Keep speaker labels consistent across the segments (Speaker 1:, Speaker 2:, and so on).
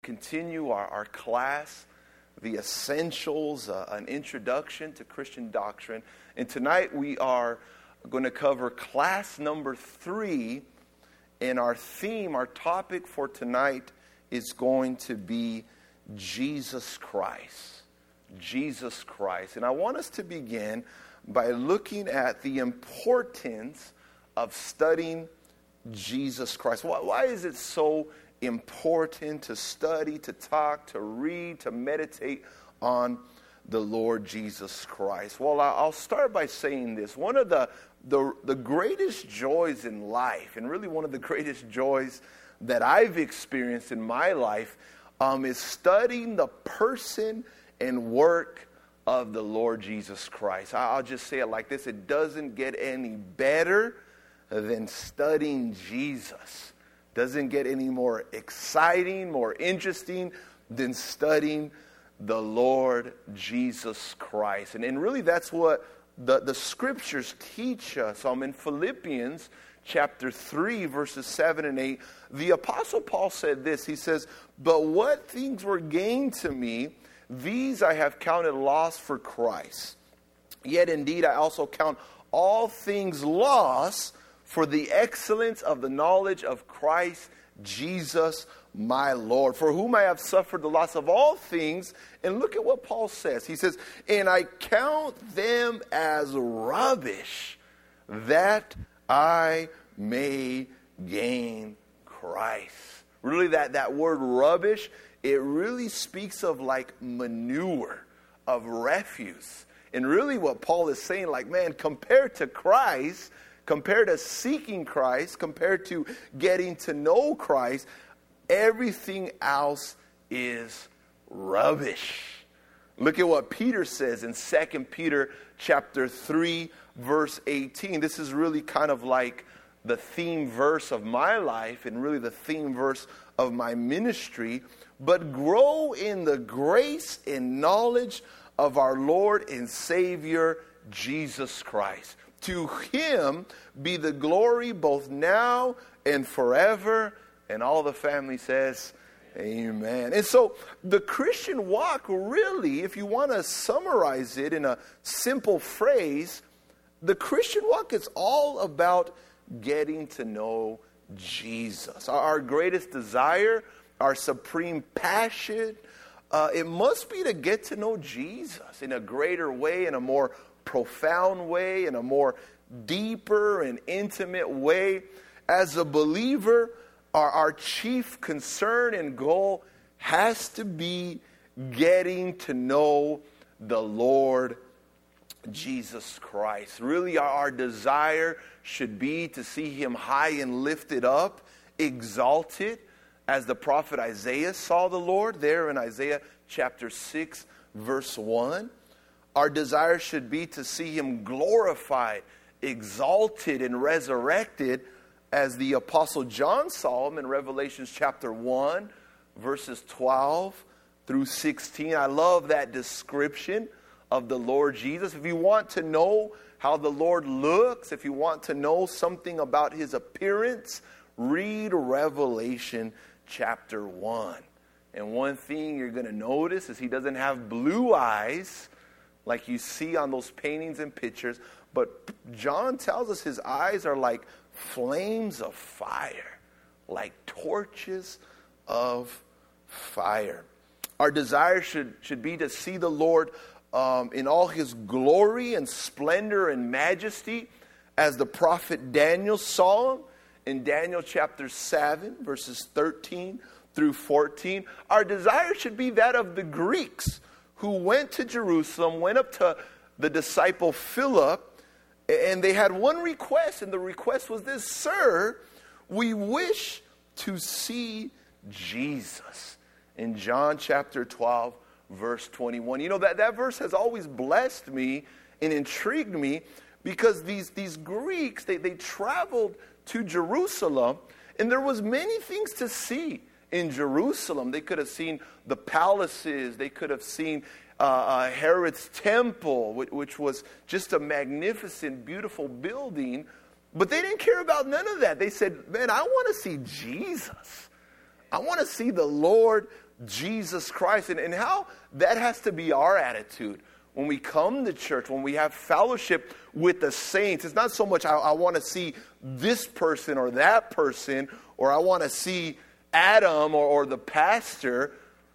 Speaker 1: continue our class, The Essentials, an introduction to Christian doctrine. And tonight we are going to cover class number 3. And our theme, our topic for tonight is going to be Jesus Christ. Jesus Christ. And I want us to begin by looking at the importance of studying Jesus Christ. Why is it so important to study, to talk, to read, to meditate on the Lord Jesus Christ? Well, I'll start by saying this. One of the greatest joys in life, and really one of the greatest joys that I've experienced in my life, is studying the person and work of the Lord Jesus Christ. I'll just say it like this. It doesn't get any better than studying Jesus. Doesn't get any more exciting, more interesting than studying the Lord Jesus Christ. And really that's what the scriptures teach us. In Philippians chapter 3, verses 7 and 8, the Apostle Paul said this. He says, "But what things were gained to me, these I have counted loss for Christ. Yet indeed I also count all things loss for the excellence of the knowledge of Christ Jesus my Lord, for whom I have suffered the loss of all things." And look at what Paul says. He says, "And I count them as rubbish, that I may gain Christ." Really, that word rubbish, it really speaks of like manure, of refuse. And really what Paul is saying, like, man, compared to Christ, compared to seeking Christ, compared to getting to know Christ, everything else is rubbish. Look at what Peter says in 2 Peter chapter 3, verse 18. This is really kind of like the theme verse of my life and really the theme verse of my ministry. "But grow in the grace and knowledge of our Lord and Savior, Jesus Christ. To him be the glory both now and forever." And all the family says, amen. And so the Christian walk really, if you want to summarize it in a simple phrase, the Christian walk is all about getting to know Jesus. Our greatest desire, our supreme passion, it must be to get to know Jesus in a greater way, in a more profound way, in a more deeper and intimate way. As a believer, our chief concern and goal has to be getting to know the Lord Jesus Christ. Really, our desire should be to see him high and lifted up, exalted, as the prophet Isaiah saw the Lord there in Isaiah chapter 6, verse 1. Our desire should be to see him glorified, exalted, and resurrected, as the Apostle John saw him in Revelation chapter 1, verses 12 through 16. I love that description of the Lord Jesus. If you want to know how the Lord looks, if you want to know something about his appearance, read Revelation chapter 1. And one thing you're going to notice is he doesn't have blue eyes like you see on those paintings and pictures. But John tells us his eyes are like flames of fire, like torches of fire. Our desire should be to see the Lord in all his glory and splendor and majesty, as the prophet Daniel saw him in Daniel chapter 7, verses 13 through 14. Our desire should be that of the Greeks who went to Jerusalem, went up to the disciple Philip, and they had one request, and the request was this: "Sir, we wish to see Jesus." In John chapter 12, verse 21. You know, that verse has always blessed me and intrigued me, because these Greeks, they traveled to Jerusalem, and there was many things to see in Jerusalem. They could have seen the palaces. They could have seen Herod's temple, which was just a magnificent, beautiful building. But they didn't care about none of that. They said, man, I want to see Jesus. I want to see the Lord Jesus Christ, and how that has to be our attitude. When we come to church, when we have fellowship with the saints, it's not so much I want to see this person or that person, or I want to see Adam or the pastor.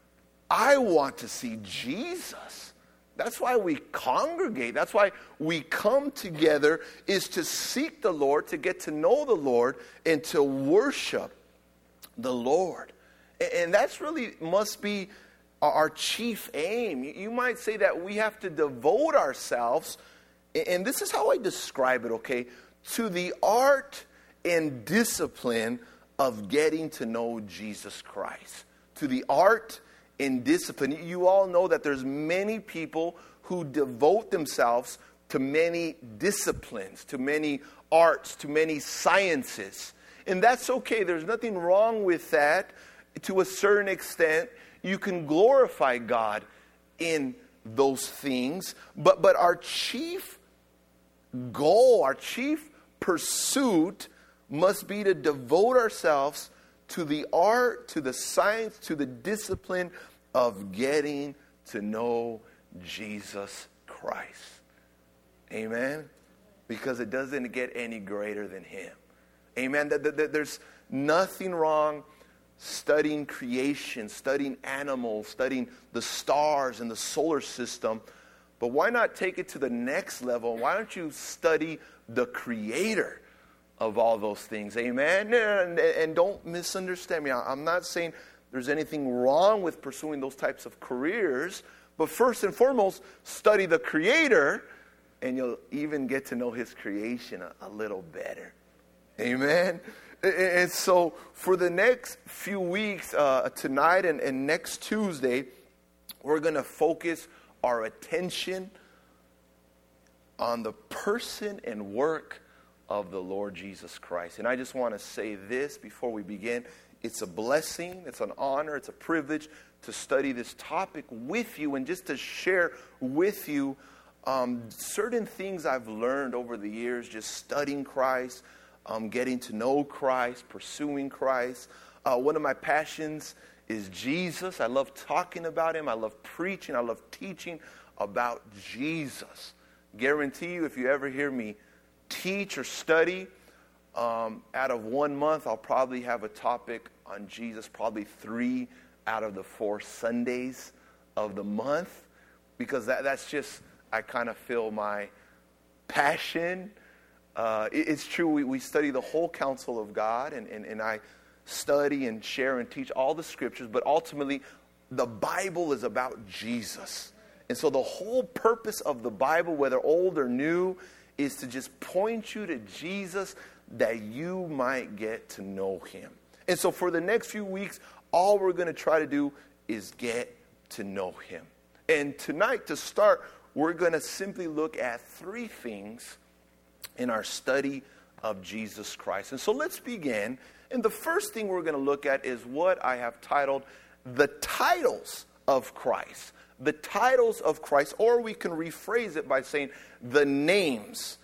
Speaker 1: I want to see Jesus. That's why we congregate. That's why we come together, is to seek the Lord, to get to know the Lord, and to worship the Lord. And that's really must be our chief aim. You might say that we have to devote ourselves, and this is how I describe it, okay, to the art and discipline of getting to know Jesus Christ. To the art and discipline. You all know that there's many people who devote themselves to many disciplines, to many arts, to many sciences. And that's okay. There's nothing wrong with that. To a certain extent, you can glorify God in those things. But our chief goal, our chief pursuit must be to devote ourselves to the art, to the science, to the discipline of getting to know Jesus Christ. Amen? Because it doesn't get any greater than Him. Amen? There's nothing wrong studying creation, studying animals, studying the stars and the solar system. But why not take it to the next level? Why don't you study the Creator of all those things? Amen? And don't misunderstand me. I'm not saying there's anything wrong with pursuing those types of careers. But first and foremost, study the Creator, and you'll even get to know His creation a little better. Amen? And so for the next few weeks, tonight and next Tuesday, we're going to focus our attention on the person and work of the Lord Jesus Christ. And I just want to say this before we begin. It's a blessing, it's an honor, it's a privilege to study this topic with you and just to share with you certain things I've learned over the years, just studying Christ, getting to know Christ, pursuing Christ. One of my passions is Jesus. I love talking about Him. I love preaching. I love teaching about Jesus. Guarantee you, if you ever hear me teach or study, out of 1 month, I'll probably have a topic on Jesus, probably 3 out of the 4 Sundays of the month, because that's just, I kind of feel my passion. It's true, we study the whole counsel of God, and I study and share and teach all the scriptures, but ultimately, the Bible is about Jesus. And so the whole purpose of the Bible, whether old or new, is to just point you to Jesus, that you might get to know Him. And so for the next few weeks, all we're going to try to do is get to know Him. And tonight, to start, we're going to simply look at 3 things in our study of Jesus Christ. And so let's begin. And the first thing we're going to look at is what I have titled the titles of Christ. The titles of Christ, or we can rephrase it by saying the names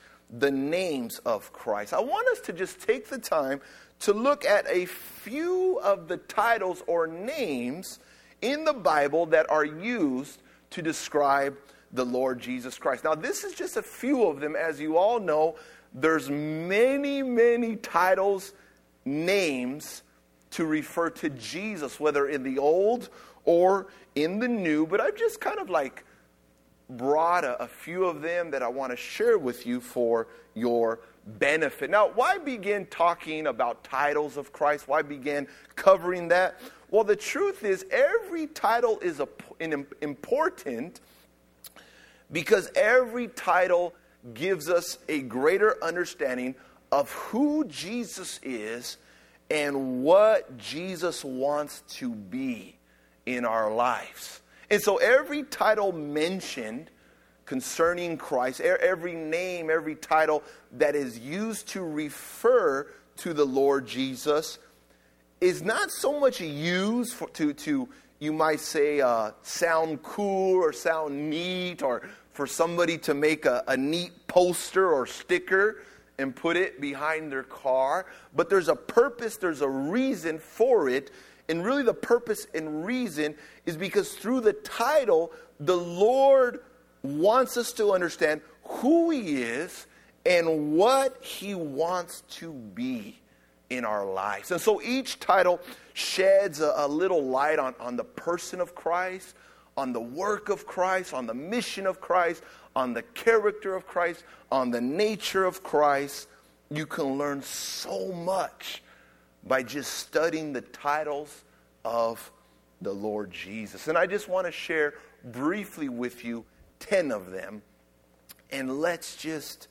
Speaker 1: of Christ. I want us to just take the time to look at a few of the titles or names in the Bible that are used to describe the Lord Jesus Christ. Now, this is just a few of them. As you all know, there's many, many titles, names to refer to Jesus, whether in the Old or in the New. But I've just kind of like brought a few of them that I want to share with you for your benefit. Now, why begin talking about titles of Christ? Why begin covering that? Well, the truth is every title is important, because every title gives us a greater understanding of who Jesus is and what Jesus wants to be in our lives. And so every title mentioned concerning Christ, every name, every title that is used to refer to the Lord Jesus is not so much used to you might say, sound cool or sound neat, or for somebody to make a neat poster or sticker and put it behind their car. But there's a purpose, there's a reason for it. And really the purpose and reason is because through the title, the Lord wants us to understand who He is and what He wants to be in our lives. And so each title sheds a little light on the person of Christ, on the work of Christ, on the mission of Christ, on the character of Christ, on the nature of Christ. You can learn so much by just studying the titles of the Lord Jesus. And I just want to share briefly with you 10 of them. And let's just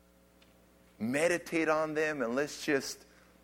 Speaker 1: meditate on them, and let's just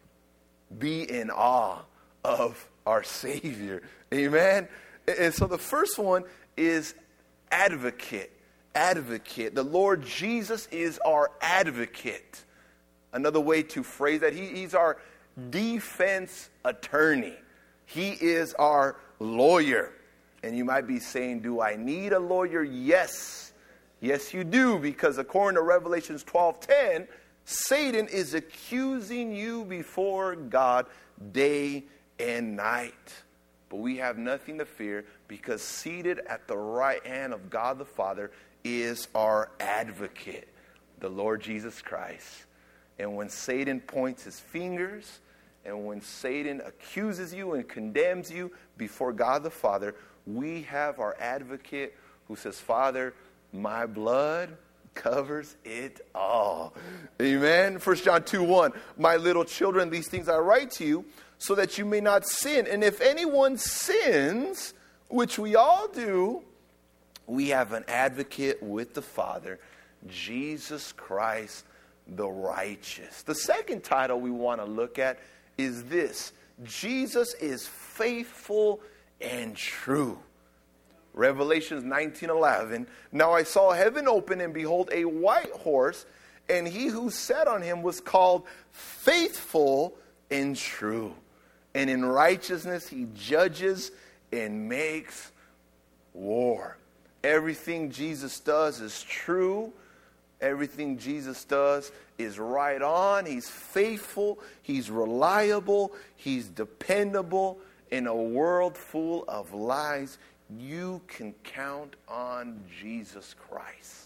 Speaker 1: be in awe of our Savior. Amen? And so the first one is advocate. Advocate. The Lord Jesus is our advocate. Another way to phrase that, He's our defense attorney. He is our lawyer. And you might be saying, do I need a lawyer? Yes. Yes, you do, because according to Revelation 12:10, Satan is accusing you before God day and night. But we have nothing to fear, because seated at the right hand of God the Father is our advocate, the Lord Jesus Christ. And when Satan points his fingers, and when Satan accuses you and condemns you before God the Father, we have our advocate who says, Father, my blood covers it all. Amen. 1 John 2:1, my little children, these things I write to you so that you may not sin. And if anyone sins, which we all do, we have an advocate with the Father, Jesus Christ the righteous. The second title we want to look at is this: Jesus is faithful and true. Revelations 19:11. Now I saw heaven open, and behold, a white horse, and he who sat on him was called Faithful and True. And in righteousness he judges and makes war. Everything Jesus does is true. Everything Jesus does is right on. He's faithful. He's reliable. He's dependable. In a world full of lies, you can count on Jesus Christ.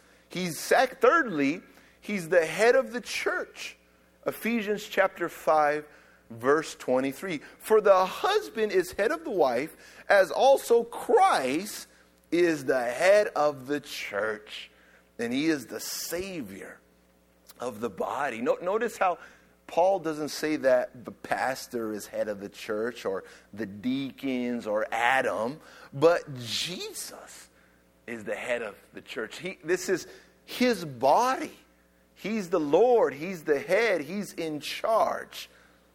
Speaker 1: Thirdly, He's the head of the church. Ephesians chapter 5, verse 23. For the husband is head of the wife, as also Christ is the head of the church. And He is the Savior of the body. Notice how Paul doesn't say that the pastor is head of the church, or the deacons, or Adam, but Jesus is the head of the church. This is His body. He's the Lord. He's the head. He's in charge.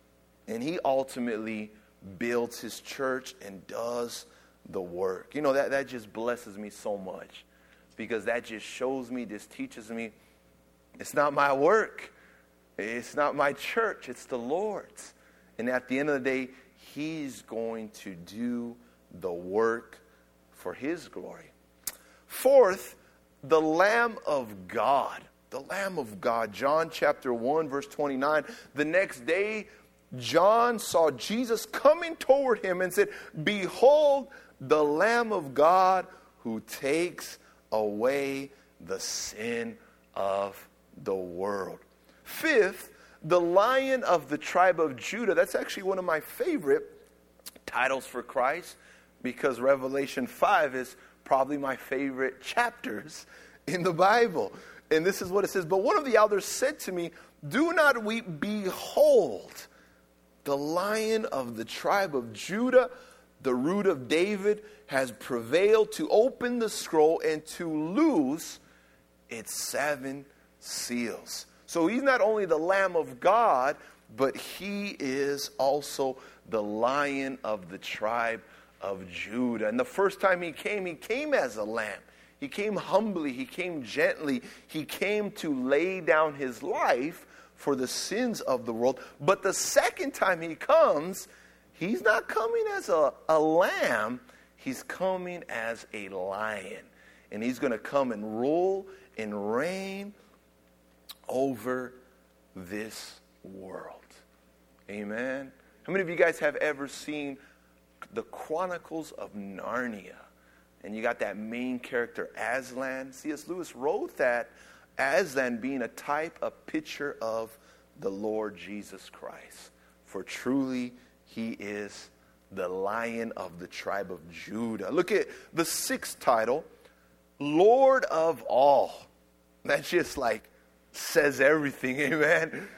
Speaker 1: And He ultimately builds His church and does the work. You know, that just blesses me so much, because that just shows me, this teaches me, it's not my work. It's not my church. It's the Lord's. And at the end of the day, He's going to do the work for His glory. Fourth, the Lamb of God. The Lamb of God. John chapter 1, verse 29. The next day, John saw Jesus coming toward him and said, Behold, the Lamb of God who takes away the sin of the world. Fifth, the Lion of the tribe of Judah. That's actually one of my favorite titles for Christ, because Revelation 5 is probably my favorite chapters in the Bible. And this is what it says. But one of the elders said to me, Do not weep, behold, the Lion of the tribe of Judah, the root of David, has prevailed to open the scroll and to loose its 7 seals. So He's not only the Lamb of God, but He is also the Lion of the tribe of Judah. And the first time He came as a lamb. He came humbly. He came gently. He came to lay down His life for the sins of the world. But the second time He comes, He's not coming as a lamb. He's coming as a lion. And He's going to come and rule and reign over this world. Amen. How many of you guys have ever seen the Chronicles of Narnia? And you got that main character, Aslan. C.S. Lewis wrote that Aslan being a type, a picture of the Lord Jesus Christ. For truly he is the Lion of the tribe of Judah. Look at the 6th title, Lord of all. That just like says everything, amen.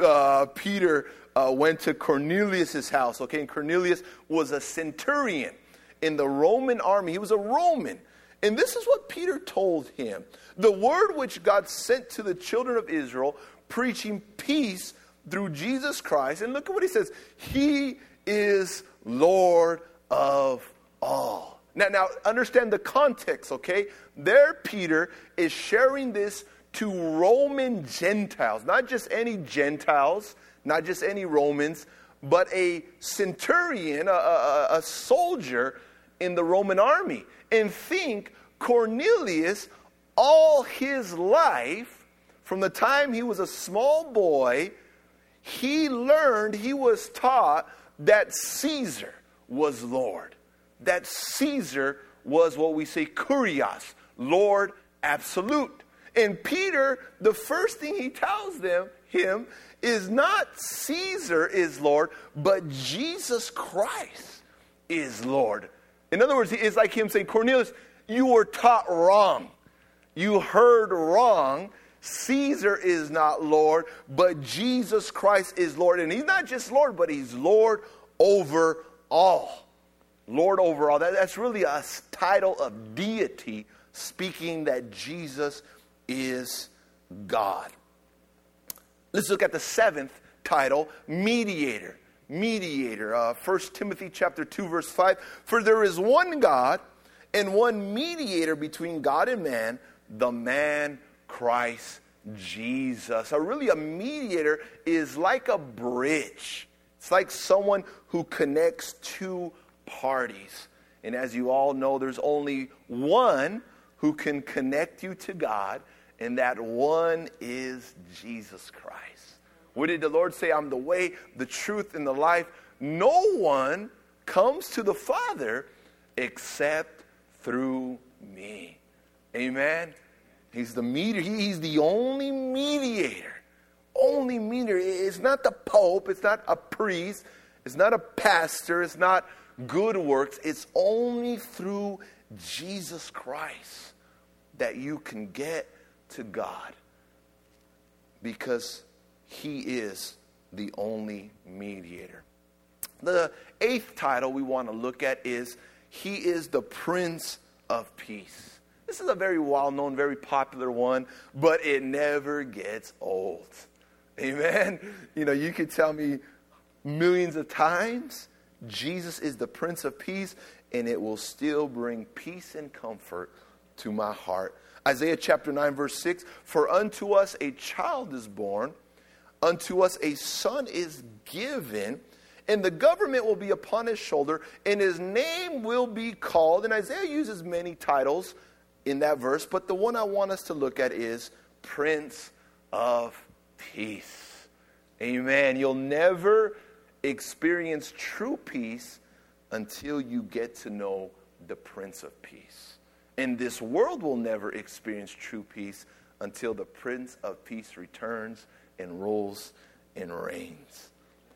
Speaker 1: Peter went to Cornelius' house, okay? And Cornelius was a centurion in the Roman army. He was a Roman. And this is what Peter told him. The word which God sent to the children of Israel, preaching peace through Jesus Christ. And look at what he says. He is Lord of all. Now understand the context, okay? There Peter is sharing this to Roman Gentiles. Not just any Gentiles, not just any Romans, but a centurion, a soldier in the Roman army. And think, Cornelius, all his life, from the time he was a small boy, he was taught that Caesar was Lord. That Caesar was what we say kurios, Lord absolute. And Peter, the first thing he tells him is not Caesar is Lord, but Jesus Christ is Lord. In other words, it's like him saying, Cornelius, you were taught wrong. You heard wrong. Caesar is not Lord, but Jesus Christ is Lord. And he's not just Lord, but he's Lord over all. Lord over all. That's really a title of deity, speaking that Jesus is God. Let's look at the 7th title, mediator. Mediator. 1 Timothy chapter 2, verse 5. For there is one God and one mediator between God and man, the man Christ Jesus. So really a mediator is like a bridge. It's like someone who connects two parties. And as you all know, there's only one who can connect you to God, and that one is Jesus Christ. What did the Lord say? I'm the way, the truth, and the life. No one comes to the Father except through me. Amen? He's the mediator. He's the only mediator. Only mediator. It's not the Pope. It's not a priest. It's not a pastor. It's not good works. It's only through Jesus Christ that you can get to God, because he is the only mediator. The 8th title we want to look at is He is the Prince of Peace. This is a very well-known, very popular one, but it never gets old. Amen? You know, you could tell me millions of times, Jesus is the Prince of Peace, and it will still bring peace and comfort to my heart. Isaiah chapter 9, verse 6, for unto us a child is born, unto us a son is given, and the government will be upon his shoulder, and his name will be called. And Isaiah uses many titles in that verse, but the one I want us to look at is Prince of Peace. Amen. You'll never experience true peace until you get to know the Prince of Peace. And this world will never experience true peace until the Prince of Peace returns and rules and reigns.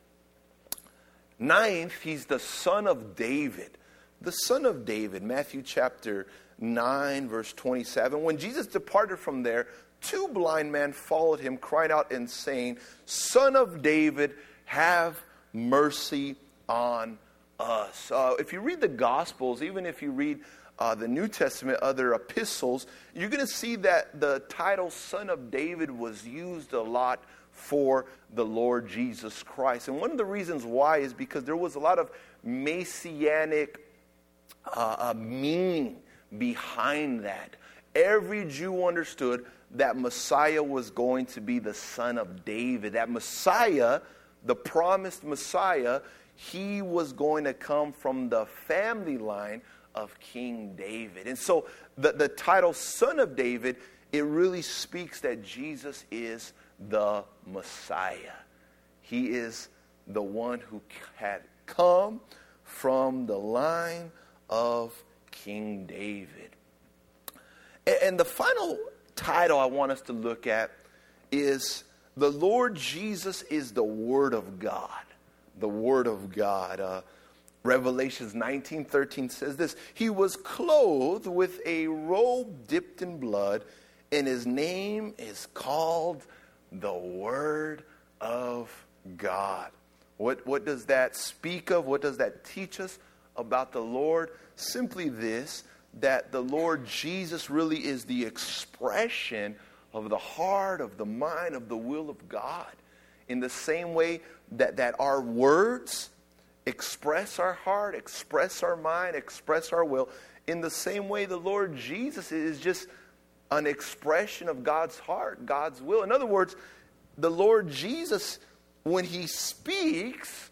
Speaker 1: 9th, he's the Son of David. The Son of David, Matthew chapter 9, verse 27. When Jesus departed from there, 2 blind men followed him, crying out and saying, Son of David, have mercy on us. If you read the Gospels, even if you read the New Testament, other epistles, you're going to see that the title Son of David was used a lot for the Lord Jesus Christ. And one of the reasons why is because there was a lot of messianic meaning behind that. Every Jew understood that Messiah was going to be the Son of David. That Messiah, the promised Messiah, he was going to come from the family line of King David. And so the title Son of David, it really speaks that Jesus is the Messiah. He is the one who had come from the line of King David. And the final title I want us to look at is the Lord Jesus is the Word of God. The Word of God. Revelations 19:13 says this: He was clothed with a robe dipped in blood, and his name is called the Word of God. What does that speak of? What does that teach us about the Lord? Simply this, that the Lord Jesus really is the expression of the heart, of the mind, of the will of God. In the same way that our words express our heart, express our mind, express our will, in the same way the Lord Jesus is just an expression of God's heart, God's will. In other words, the Lord Jesus, when he speaks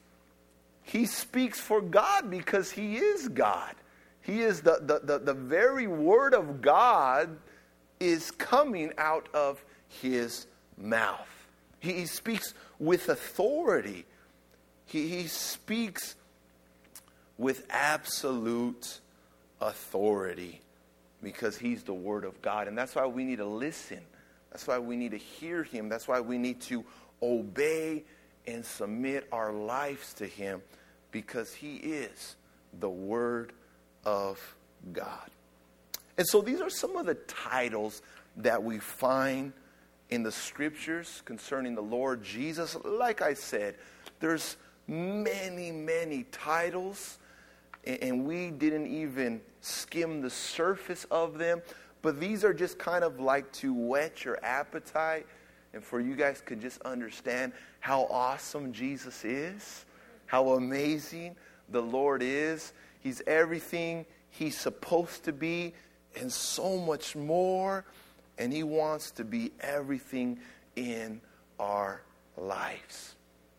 Speaker 1: for God because he is God. He is the very Word of God is coming out of his mouth. He speaks with authority. He speaks with absolute authority because he's the Word of God. And that's why we need to listen. That's why we need to hear him. That's why we need to obey and submit our lives to him, because he is the Word of God. And so these are some of the titles that we find in the Scriptures concerning the Lord Jesus. Like I said, there's many, many titles, and we didn't even skim the surface of them. But these are just kind of like to whet your appetite, and for you guys could just understand how awesome Jesus is, how amazing the Lord is. He's everything he's supposed to be and so much more. And he wants to be everything in our lives.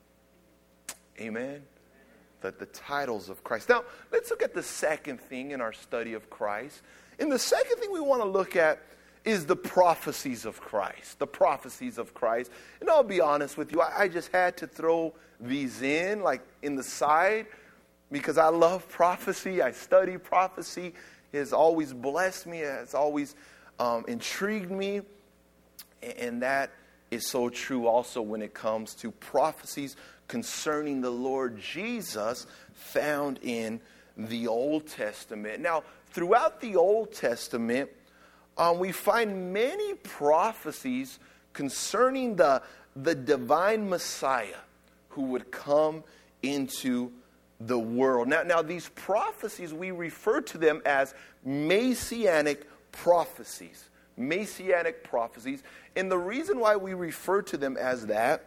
Speaker 1: Amen. The titles of Christ. Now, let's look at the second thing in our study of Christ. And the second thing we want to look at is the prophecies of Christ. The prophecies of Christ. And I'll be honest with you, I just had to throw these in, like in the side, because I love prophecy. I study prophecy. It has always blessed me. It has always intrigued me. And that is so true also when it comes to prophecies concerning the Lord Jesus found in the Old Testament. Now, throughout the Old Testament, we find many prophecies concerning the divine Messiah who would come into the world. Now these prophecies, we refer to them as messianic prophecies. Messianic prophecies. And the reason why we refer to them as that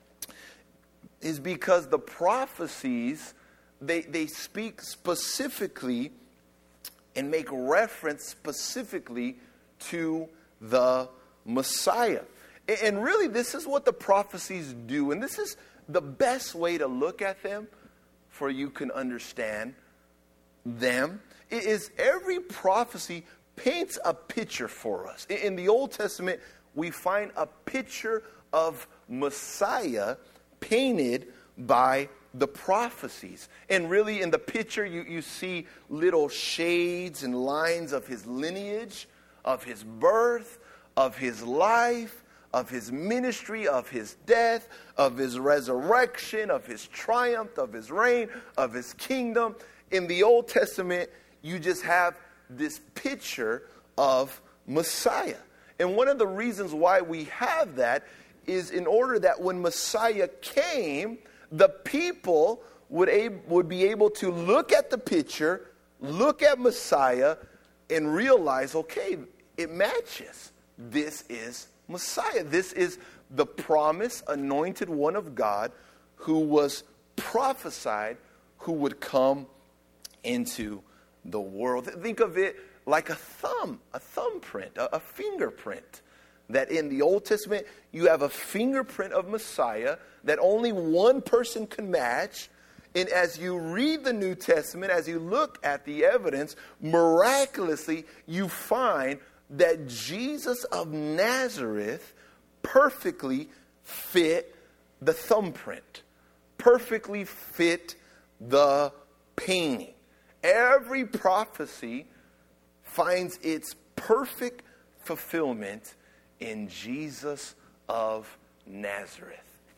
Speaker 1: is because the prophecies, they speak specifically and make reference specifically to the Messiah. And really, this is what the prophecies do. And this is the best way to look at them for you can understand them. It is every prophecy paints a picture for us. In the Old Testament, we find a picture of Messiah painted by the prophecies. And really in the picture you see little shades and lines of his lineage, of his birth, of his life, of his ministry, of his death, of his resurrection, of his triumph, of his reign, of his kingdom. In the Old Testament, you just have this picture of Messiah. And one of the reasons why we have that is in order that when Messiah came, the people would be able to look at the picture, look at Messiah, and realize, okay, it matches. This is Messiah. This is the promised anointed one of God who was prophesied, who would come into the world. Think of it like a thumbprint, a fingerprint. That in the Old Testament, you have a fingerprint of Messiah that only one person can match. And as you read the New Testament, as you look at the evidence, miraculously, you find that Jesus of Nazareth perfectly fit the thumbprint, perfectly fit the painting. Every prophecy finds its perfect fulfillment in Jesus of Nazareth.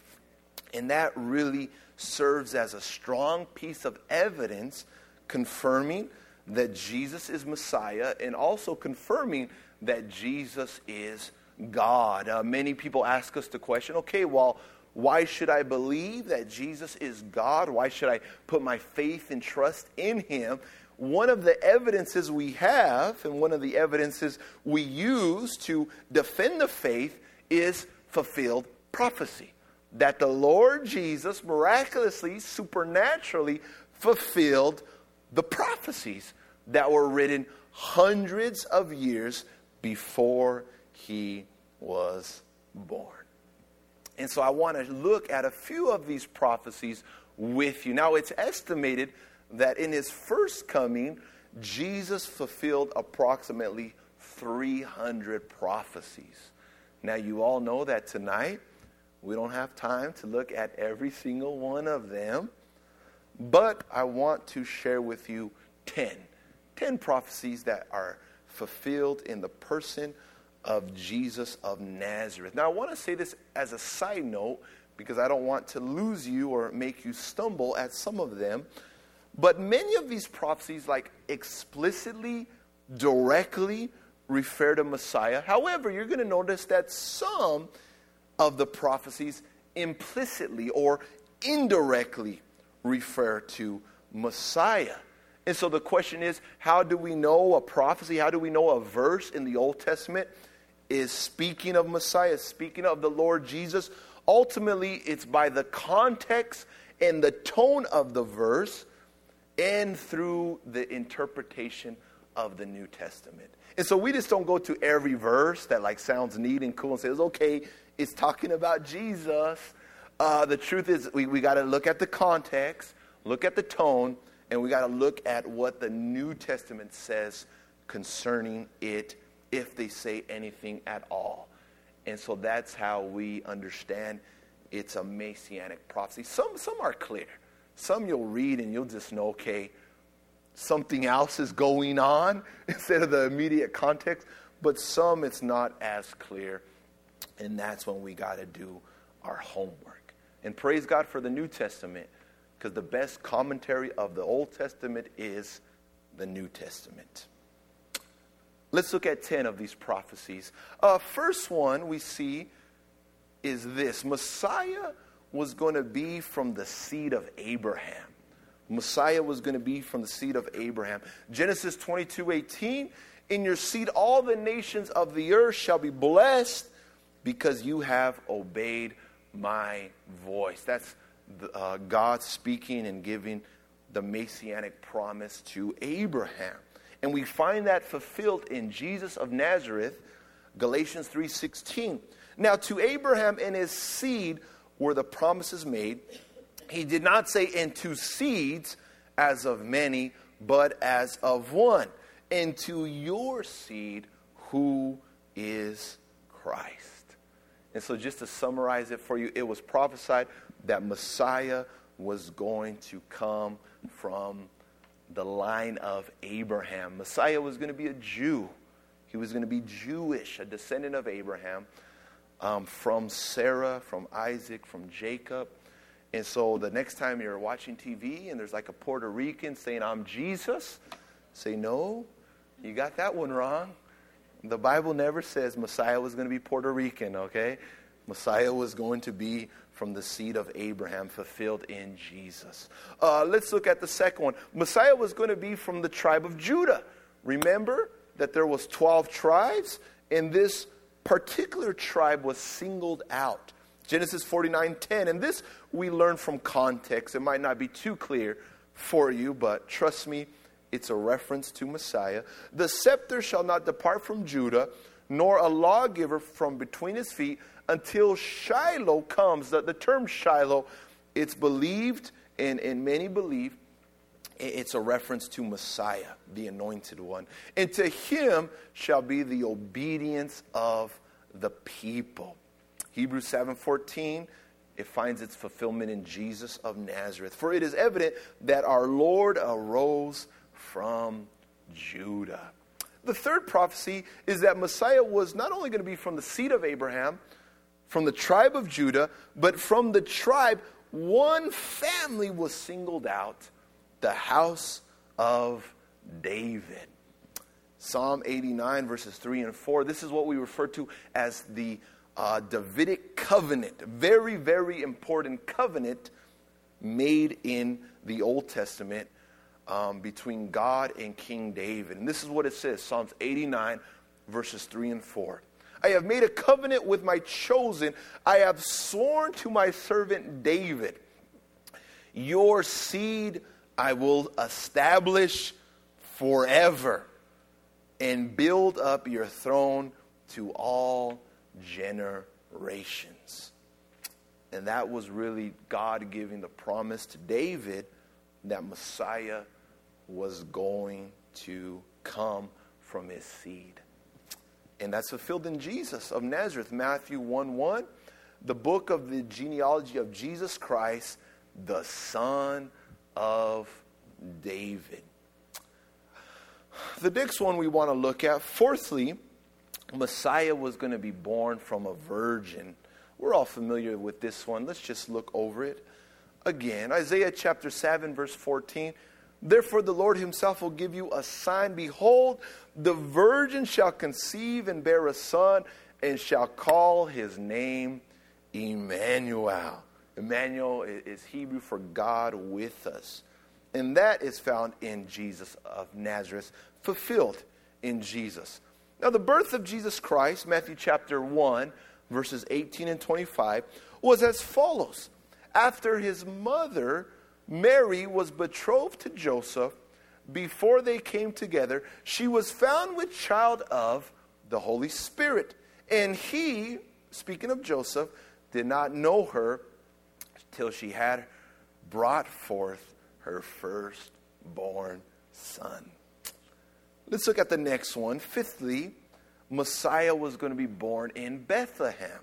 Speaker 1: And that really serves as a strong piece of evidence confirming that Jesus is Messiah and also confirming that Jesus is God. Many people ask us the question, okay, well, why should I believe that Jesus is God? Why should I put my faith and trust in him? One of the evidences we have and one of the evidences we use to defend the faith is fulfilled prophecy. That the Lord Jesus miraculously, supernaturally fulfilled the prophecies that were written hundreds of years before he was born. And so I want to look at a few of these prophecies with you. Now, it's estimated that in his first coming, Jesus fulfilled approximately 300 prophecies. Now, you all know that tonight we don't have time to look at every single one of them, but I want to share with you 10 prophecies that are fulfilled in the person of Jesus of Nazareth. Now, I want to say this as a side note because I don't want to lose you or make you stumble at some of them. But many of these prophecies, explicitly, directly refer to Messiah. However, you're going to notice that some of the prophecies implicitly or indirectly refer to Messiah. And so the question is, how do we know a prophecy? How do we know a verse in the Old Testament is speaking of Messiah, speaking of the Lord Jesus? Ultimately, it's by the context and the tone of the verse and through the interpretation of the New Testament. And so we just don't go to every verse that sounds neat and cool and says, okay, it's talking about Jesus. The truth is we got to look at the context, look at the tone, and we got to look at what the New Testament says concerning it, if they say anything at all. And so that's how we understand it's a messianic prophecy. Some are clear. Some you'll read and you'll just know, okay, something else is going on instead of the immediate context. But some it's not as clear. And that's when we got to do our homework. And praise God for the New Testament, because the best commentary of the Old Testament is the New Testament. Let's look at 10 of these prophecies. First one we see is this. Messiah was going to be from the seed of Abraham. Messiah was going to be from the seed of Abraham. Genesis 22:18, in your seed all the nations of the earth shall be blessed because you have obeyed my voice. That's God speaking and giving the messianic promise to Abraham. And we find that fulfilled in Jesus of Nazareth, Galatians 3:16. Now to Abraham and his seed were the promises made. He did not say into seeds as of many, but as of one. And to your seed, who is Christ. And so just to summarize it for you, it was prophesied that Messiah was going to come from the line of Abraham. Messiah was going to be a Jew. He was going to be Jewish, a descendant of Abraham, from Sarah, from Isaac, from Jacob. And so the next time you're watching TV and there's a Puerto Rican saying, I'm Jesus, say, no, you got that one wrong. The Bible never says Messiah was going to be Puerto Rican, okay? Messiah was going to be from the seed of Abraham, fulfilled in Jesus. Let's look at the second one. Messiah was going to be from the tribe of Judah. Remember that there was 12 tribes, and this particular tribe was singled out. Genesis 49:10, and this we learn from context. It might not be too clear for you, but trust me, it's a reference to Messiah. The scepter shall not depart from Judah, nor a lawgiver from between his feet, until Shiloh comes. The term Shiloh, it's believed, and many believe, it's a reference to Messiah, the anointed one. And to him shall be the obedience of the people. Hebrews 7:14, it finds its fulfillment in Jesus of Nazareth. For it is evident that our Lord arose from Judah. The third prophecy is that Messiah was not only going to be from the seed of Abraham, from the tribe of Judah, but from the tribe, one family was singled out, the house of David. Psalm 89, verses 3 and 4. This is what we refer to as the Davidic covenant. Very, very important covenant made in the Old Testament between God and King David. And this is what it says, Psalms 89, verses 3 and 4. I have made a covenant with my chosen. I have sworn to my servant David. Your seed I will establish forever and build up your throne to all generations. And that was really God giving the promise to David that Messiah was going to come from his seed. And that's fulfilled in Jesus of Nazareth. Matthew 1:1, the book of the genealogy of Jesus Christ, the son of David. The next one we want to look at, fourthly, Messiah was going to be born from a virgin. We're all familiar with this one. Let's just look over it again. Isaiah chapter 7, verse 14. Therefore the Lord himself will give you a sign. Behold, the virgin shall conceive and bear a son, and shall call his name Emmanuel. Emmanuel is Hebrew for God with us. And that is found in Jesus of Nazareth, fulfilled in Jesus. Now the birth of Jesus Christ, Matthew chapter 1, verses 18 and 25, was as follows. After his mother, Mary, was betrothed to Joseph, before they came together, she was found with child of the Holy Spirit. And he, speaking of Joseph, did not know her till she had brought forth her firstborn son. Let's look at the next one. Fifthly, Messiah was going to be born in Bethlehem.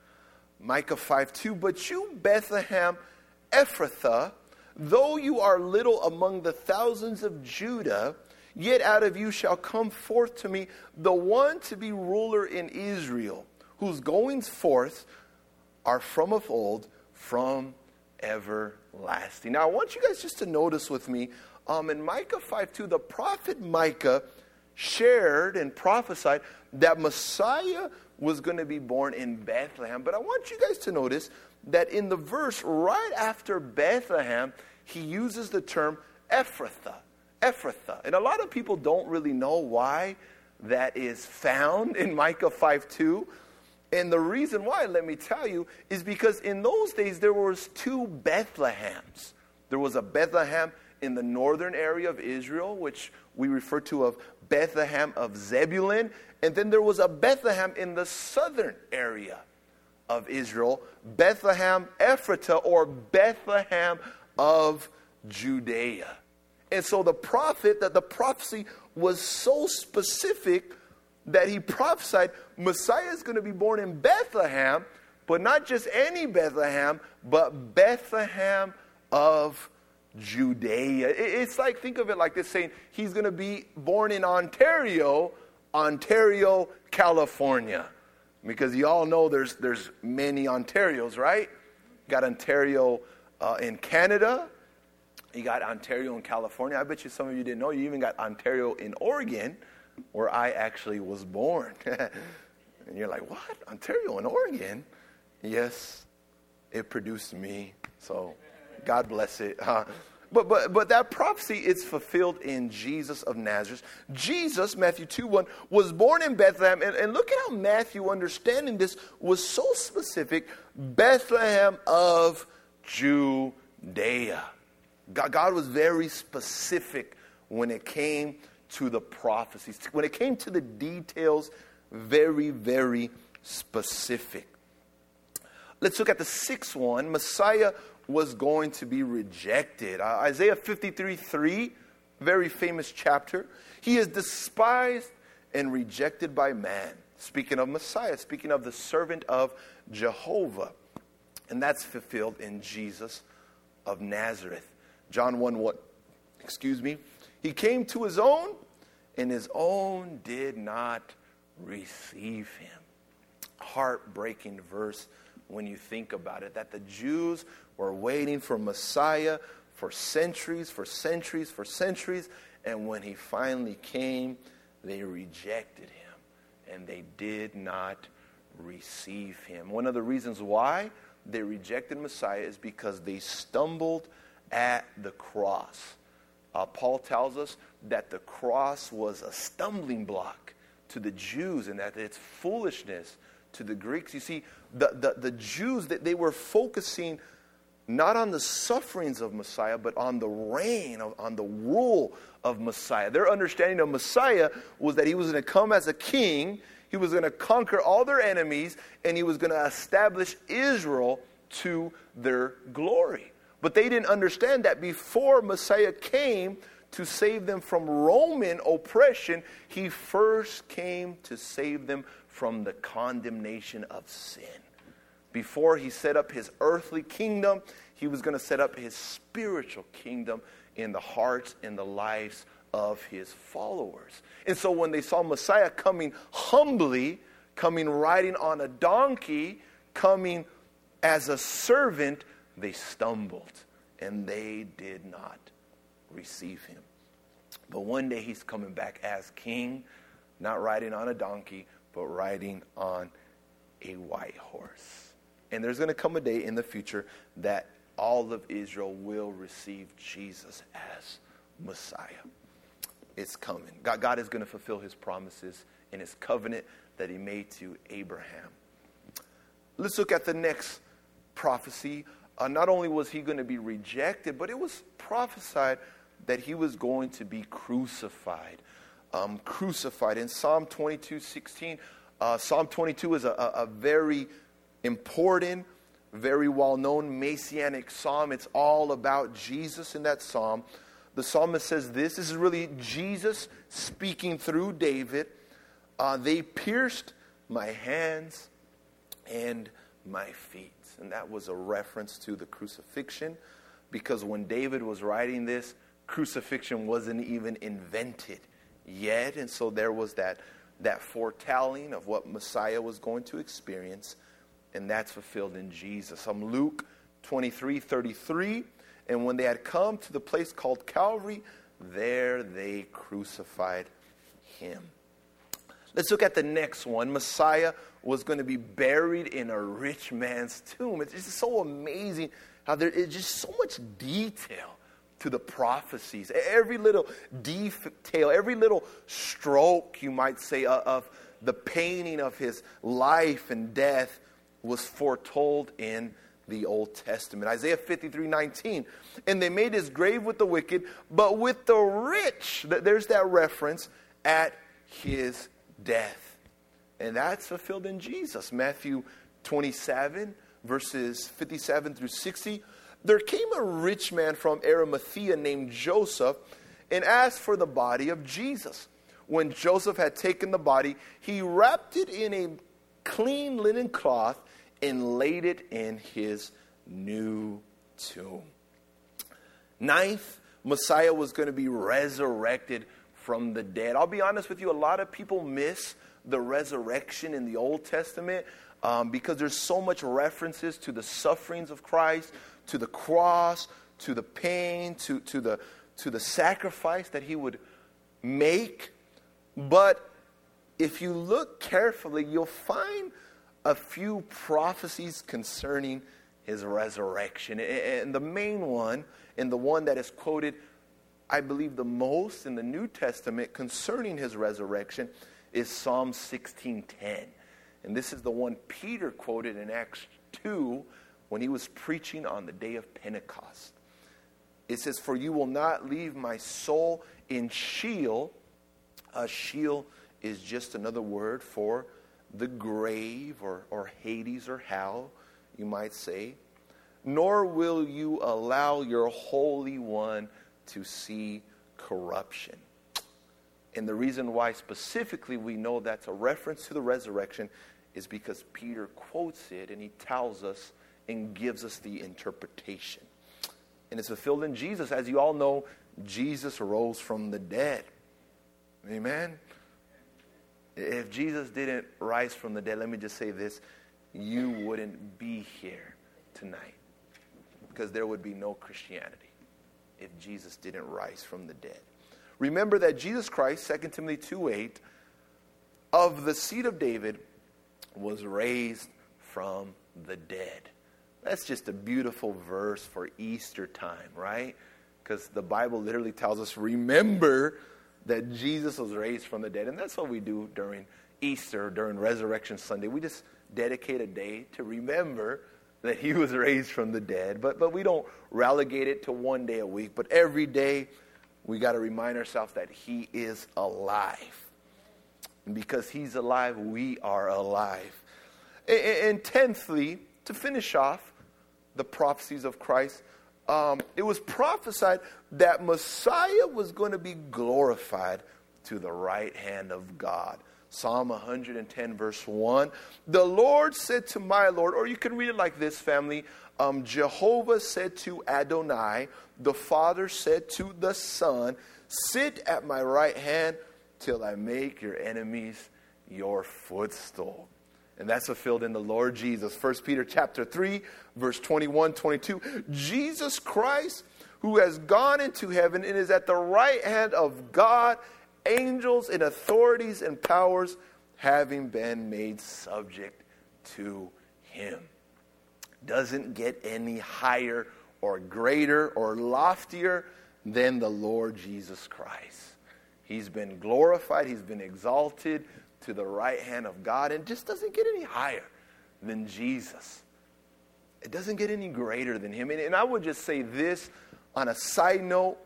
Speaker 1: Micah 5:2, but you, Bethlehem Ephrathah, though you are little among the thousands of Judah, yet out of you shall come forth to me the one to be ruler in Israel, whose goings forth are from of old, from everlasting. Now I want you guys just to notice with me, in Micah 5:2, the prophet Micah shared and prophesied that Messiah was going to be born in Bethlehem. But I want you guys to notice that in the verse right after Bethlehem, he uses the term Ephrathah. Ephrathah. And a lot of people don't really know why that is found in Micah 5:2. And the reason why, let me tell you, is because in those days there was two Bethlehems. There was a Bethlehem in the northern area of Israel, which we refer to as Bethlehem of Zebulun. And then there was a Bethlehem in the southern area of Israel, Bethlehem Ephratah, or Bethlehem of Judea. And so the prophecy was so specific that he prophesied Messiah is going to be born in Bethlehem, but not just any Bethlehem, but Bethlehem of Judea. It's like, think of it like this, saying he's going to be born in Ontario, California. Because you all know there's many Ontarios, right? You got Ontario in Canada. You got Ontario in California. I bet you some of you didn't know. You even got Ontario in Oregon, where I actually was born. And you're like, what? Ontario in Oregon? Yes, it produced me. So God bless it. But that prophecy is fulfilled in Jesus of Nazareth. Jesus, Matthew 2:1, was born in Bethlehem. And look at how Matthew, understanding this, was so specific. Bethlehem of Judea. God was very specific when it came to the prophecies. When it came to the details, very, very specific. Let's look at the sixth one. Messiah was going to be rejected. Isaiah 53:3, very famous chapter. He is despised and rejected by man. Speaking of Messiah, speaking of the servant of Jehovah. And that's fulfilled in Jesus of Nazareth. John 1:1, he came to his own, and his own did not receive him. Heartbreaking verse when you think about it, that the Jews were waiting for Messiah for centuries, and when he finally came, they rejected him, and they did not receive him. One of the reasons why they rejected Messiah is because they stumbled at the cross. Paul tells us that the cross was a stumbling block to the Jews and that it's foolishness to the Greeks. You see, the Jews, they were focusing not on the sufferings of Messiah, but on the reign, on the rule of Messiah. Their understanding of Messiah was that he was going to come as a king, he was going to conquer all their enemies, and he was going to establish Israel to their glory. But they didn't understand that before Messiah came to save them from Roman oppression, he first came to save them from the condemnation of sin. Before he set up his earthly kingdom, he was going to set up his spiritual kingdom in the hearts and the lives of his followers. And so when they saw Messiah coming humbly, coming riding on a donkey, coming as a servant, they stumbled and they did not receive him. But one day he's coming back as king, not riding on a donkey, but riding on a white horse. And there's going to come a day in the future that all of Israel will receive Jesus as Messiah. It's coming. God is going to fulfill his promises in his covenant that he made to Abraham. Let's look at the next prophecy. Not only was he going to be rejected, but it was prophesied that he was going to be crucified. Crucified. In Psalm 22:16, Psalm 22 is a very important, very well-known messianic psalm. It's all about Jesus in that psalm. The psalmist says this is really Jesus speaking through David. They pierced my hands and my feet. And that was a reference to the crucifixion, because when David was writing this, crucifixion wasn't even invented yet. And so there was that foretelling of what Messiah was going to experience, and that's fulfilled in Jesus. Luke 23:33, and when they had come to the place called Calvary, there they crucified him. Let's look at the next one. Messiah was going to be buried in a rich man's tomb. It's just so amazing how there is just so much detail to the prophecies. Every little detail, every little stroke, you might say, of the painting of his life and death was foretold in the Old Testament. Isaiah 53:19, and they made his grave with the wicked, but with the rich, there's that reference, at his death. And that's fulfilled in Jesus. Matthew 27, verses 57 through 60. There came a rich man from Arimathea named Joseph and asked for the body of Jesus. When Joseph had taken the body, he wrapped it in a clean linen cloth and laid it in his new tomb. Ninth, Messiah was going to be resurrected from the dead. I'll be honest with you, a lot of people miss the resurrection in the Old Testament because there's so much references to the sufferings of Christ, to the cross, to the pain, to the sacrifice that he would make. But if you look carefully, you'll find a few prophecies concerning his resurrection. And the main one, and the one that is quoted, I believe, the most in the New Testament concerning his resurrection is Psalm 16:10. And this is the one Peter quoted in Acts 2 when he was preaching on the day of Pentecost. It says, "For you will not leave my soul in Sheol." Sheol is just another word for the grave, or Hades, or hell, you might say. "Nor will you allow your Holy One to see corruption." And the reason why specifically we know that's a reference to the resurrection is because Peter quotes it, and he tells us and gives us the interpretation. And it's fulfilled in Jesus. As you all know, Jesus rose from the dead. Amen? If Jesus didn't rise from the dead, let me just say this, you wouldn't be here tonight, because there would be no Christianity if Jesus didn't rise from the dead. Remember that Jesus Christ, 2 Timothy 2:8, of the seed of David, was raised from the dead. That's just a beautiful verse for Easter time, right? Because the Bible literally tells us, remember that Jesus was raised from the dead. And that's what we do during Easter, during Resurrection Sunday. We just dedicate a day to remember that he was raised from the dead. But we don't relegate it to one day a week. But every day we got to remind ourselves that he is alive. And because he's alive, we are alive. And tenthly, to finish off the prophecies of Christ, it was prophesied that Messiah was going to be glorified to the right hand of God. Psalm 110 verse 1. The Lord said to my Lord, or you can read it like this, family. Jehovah said to Adonai, the Father said to the Son, sit at my right hand till I make your enemies your footstool. And that's fulfilled in the Lord Jesus. 1 Peter chapter 3, verse 21, 22. Jesus Christ, who has gone into heaven and is at the right hand of God, angels and authorities and powers having been made subject to him. Doesn't get any higher or greater or loftier than the Lord Jesus Christ. He's been glorified. He's been exalted to the right hand of God, and just doesn't get any higher than Jesus. It doesn't get any greater than him. And I would just say this on a side note,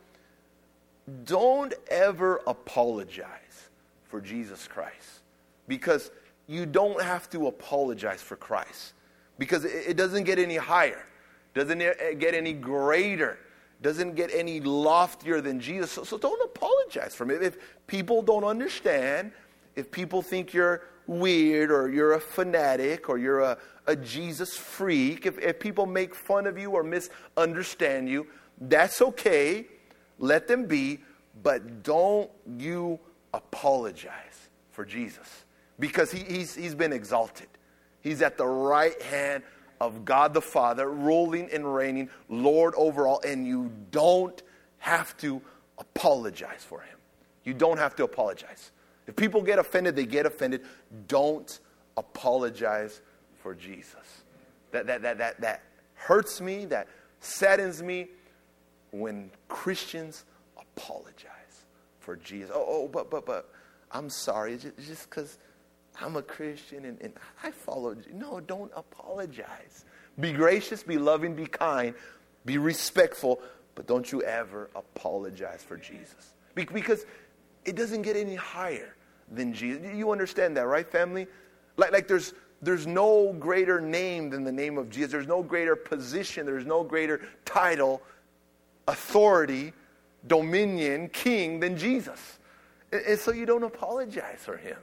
Speaker 1: don't ever apologize for Jesus Christ, because you don't have to apologize for Christ, because it doesn't get any higher, doesn't get any greater, doesn't get any loftier than Jesus. So don't apologize for him. If people don't understand, if people think you're weird or you're a fanatic or you're a Jesus freak, if people make fun of you or misunderstand you, that's okay. Let them be, but don't you apologize for Jesus, because he's been exalted. He's at the right hand of God the Father, ruling and reigning, Lord over all, and you don't have to apologize for him. You don't have to apologize. If people get offended, they get offended. Don't apologize for Jesus. That hurts me, that saddens me when Christians apologize for Jesus. But I'm sorry. It's just because I'm a Christian and I follow. No, don't apologize. Be gracious, be loving, be kind, be respectful, but don't you ever apologize for Jesus. Because it doesn't get any higher than Jesus. You understand that, right, family? Like there's no greater name than the name of Jesus. There's no greater position. There's no greater title, authority, dominion, king than Jesus. And so you don't apologize for him.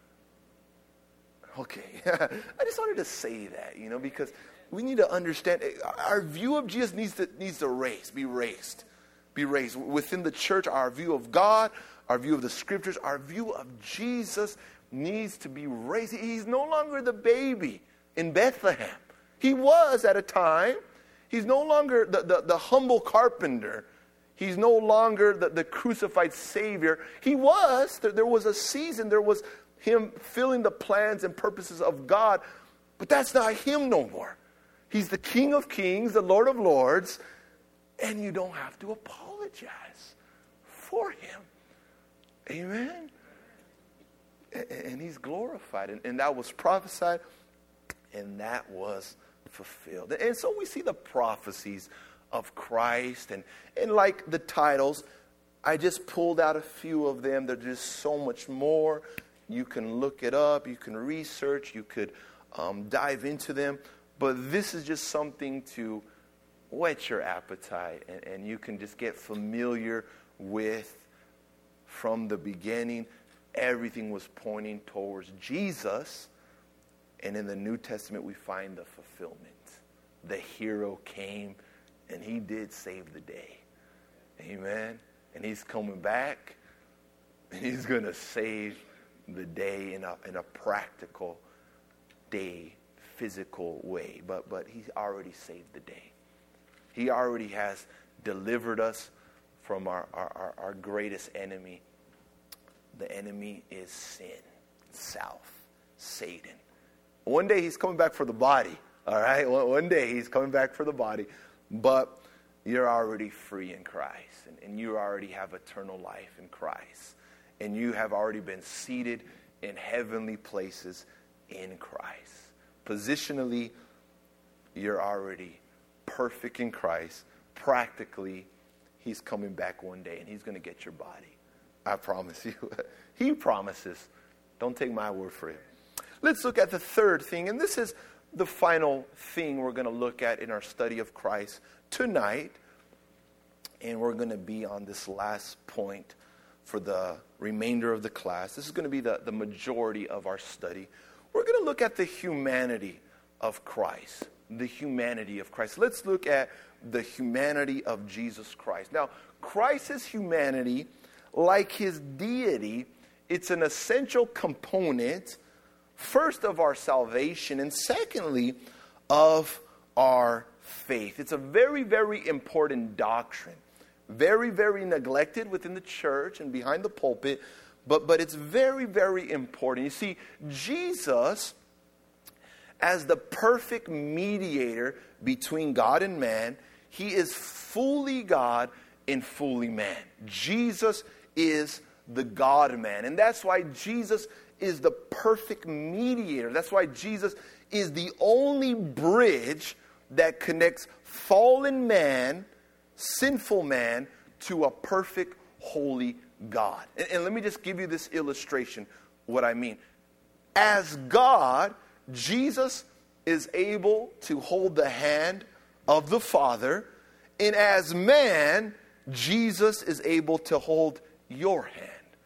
Speaker 1: Okay, I just wanted to say that, because we need to understand our view of Jesus needs to be raised. Within the church, our view of God, our view of the scriptures, our view of Jesus needs to be raised. He's no longer the baby in Bethlehem. He was at a time. He's no longer the humble carpenter. He's no longer the crucified Savior. He was. There was a season. There was him filling the plans and purposes of God. But that's not him no more. He's the King of Kings, the Lord of Lords. And you don't have to apologize for him. Amen? And he's glorified. And that was prophesied. And that was fulfilled. And so we see the prophecies of Christ. And like the titles, I just pulled out a few of them. There's just so much more. You can look it up. You can research. You could dive into them. But this is just something to whet your appetite. And you can just get familiar with, from the beginning, everything was pointing towards Jesus. And in the New Testament, we find the fulfillment the hero came and he did save the day. Amen. And he's coming back and he's going to save the day in a practical day, physical way. But he's already saved the day. He already has delivered us from our greatest enemy. The enemy is sin, self, Satan. One day he's coming back for the body, all right? One day he's coming back for the body, but you're already free in Christ, and you already have eternal life in Christ, and you have already been seated in heavenly places in Christ. Positionally, you're already perfect in Christ. Practically, he's coming back one day, and he's going to get your body. I promise you. He promises. Don't take my word for it. Let's look at the third thing, and this is the final thing we're going to look at in our study of Christ tonight. And we're going to be on this last point for the remainder of the class. This is going to be the majority of our study. We're going to look at the humanity of Christ. The humanity of Christ. Let's look at the humanity of Jesus Christ. Now, Christ's humanity, like his deity, it's an essential component, first, of our salvation, and secondly, of our faith. It's a very, very important doctrine. Very, very neglected within the church and behind the pulpit, but it's very, very important. You see, Jesus, as the perfect mediator between God and man, he is fully God and fully man. Jesus is the God-man, and that's why Jesus is the perfect mediator. That's why Jesus is the only bridge that connects fallen man, sinful man, to a perfect, holy God. And let me just give you this illustration, what I mean. As God, Jesus is able to hold the hand of the Father, and as man, Jesus is able to hold your hand.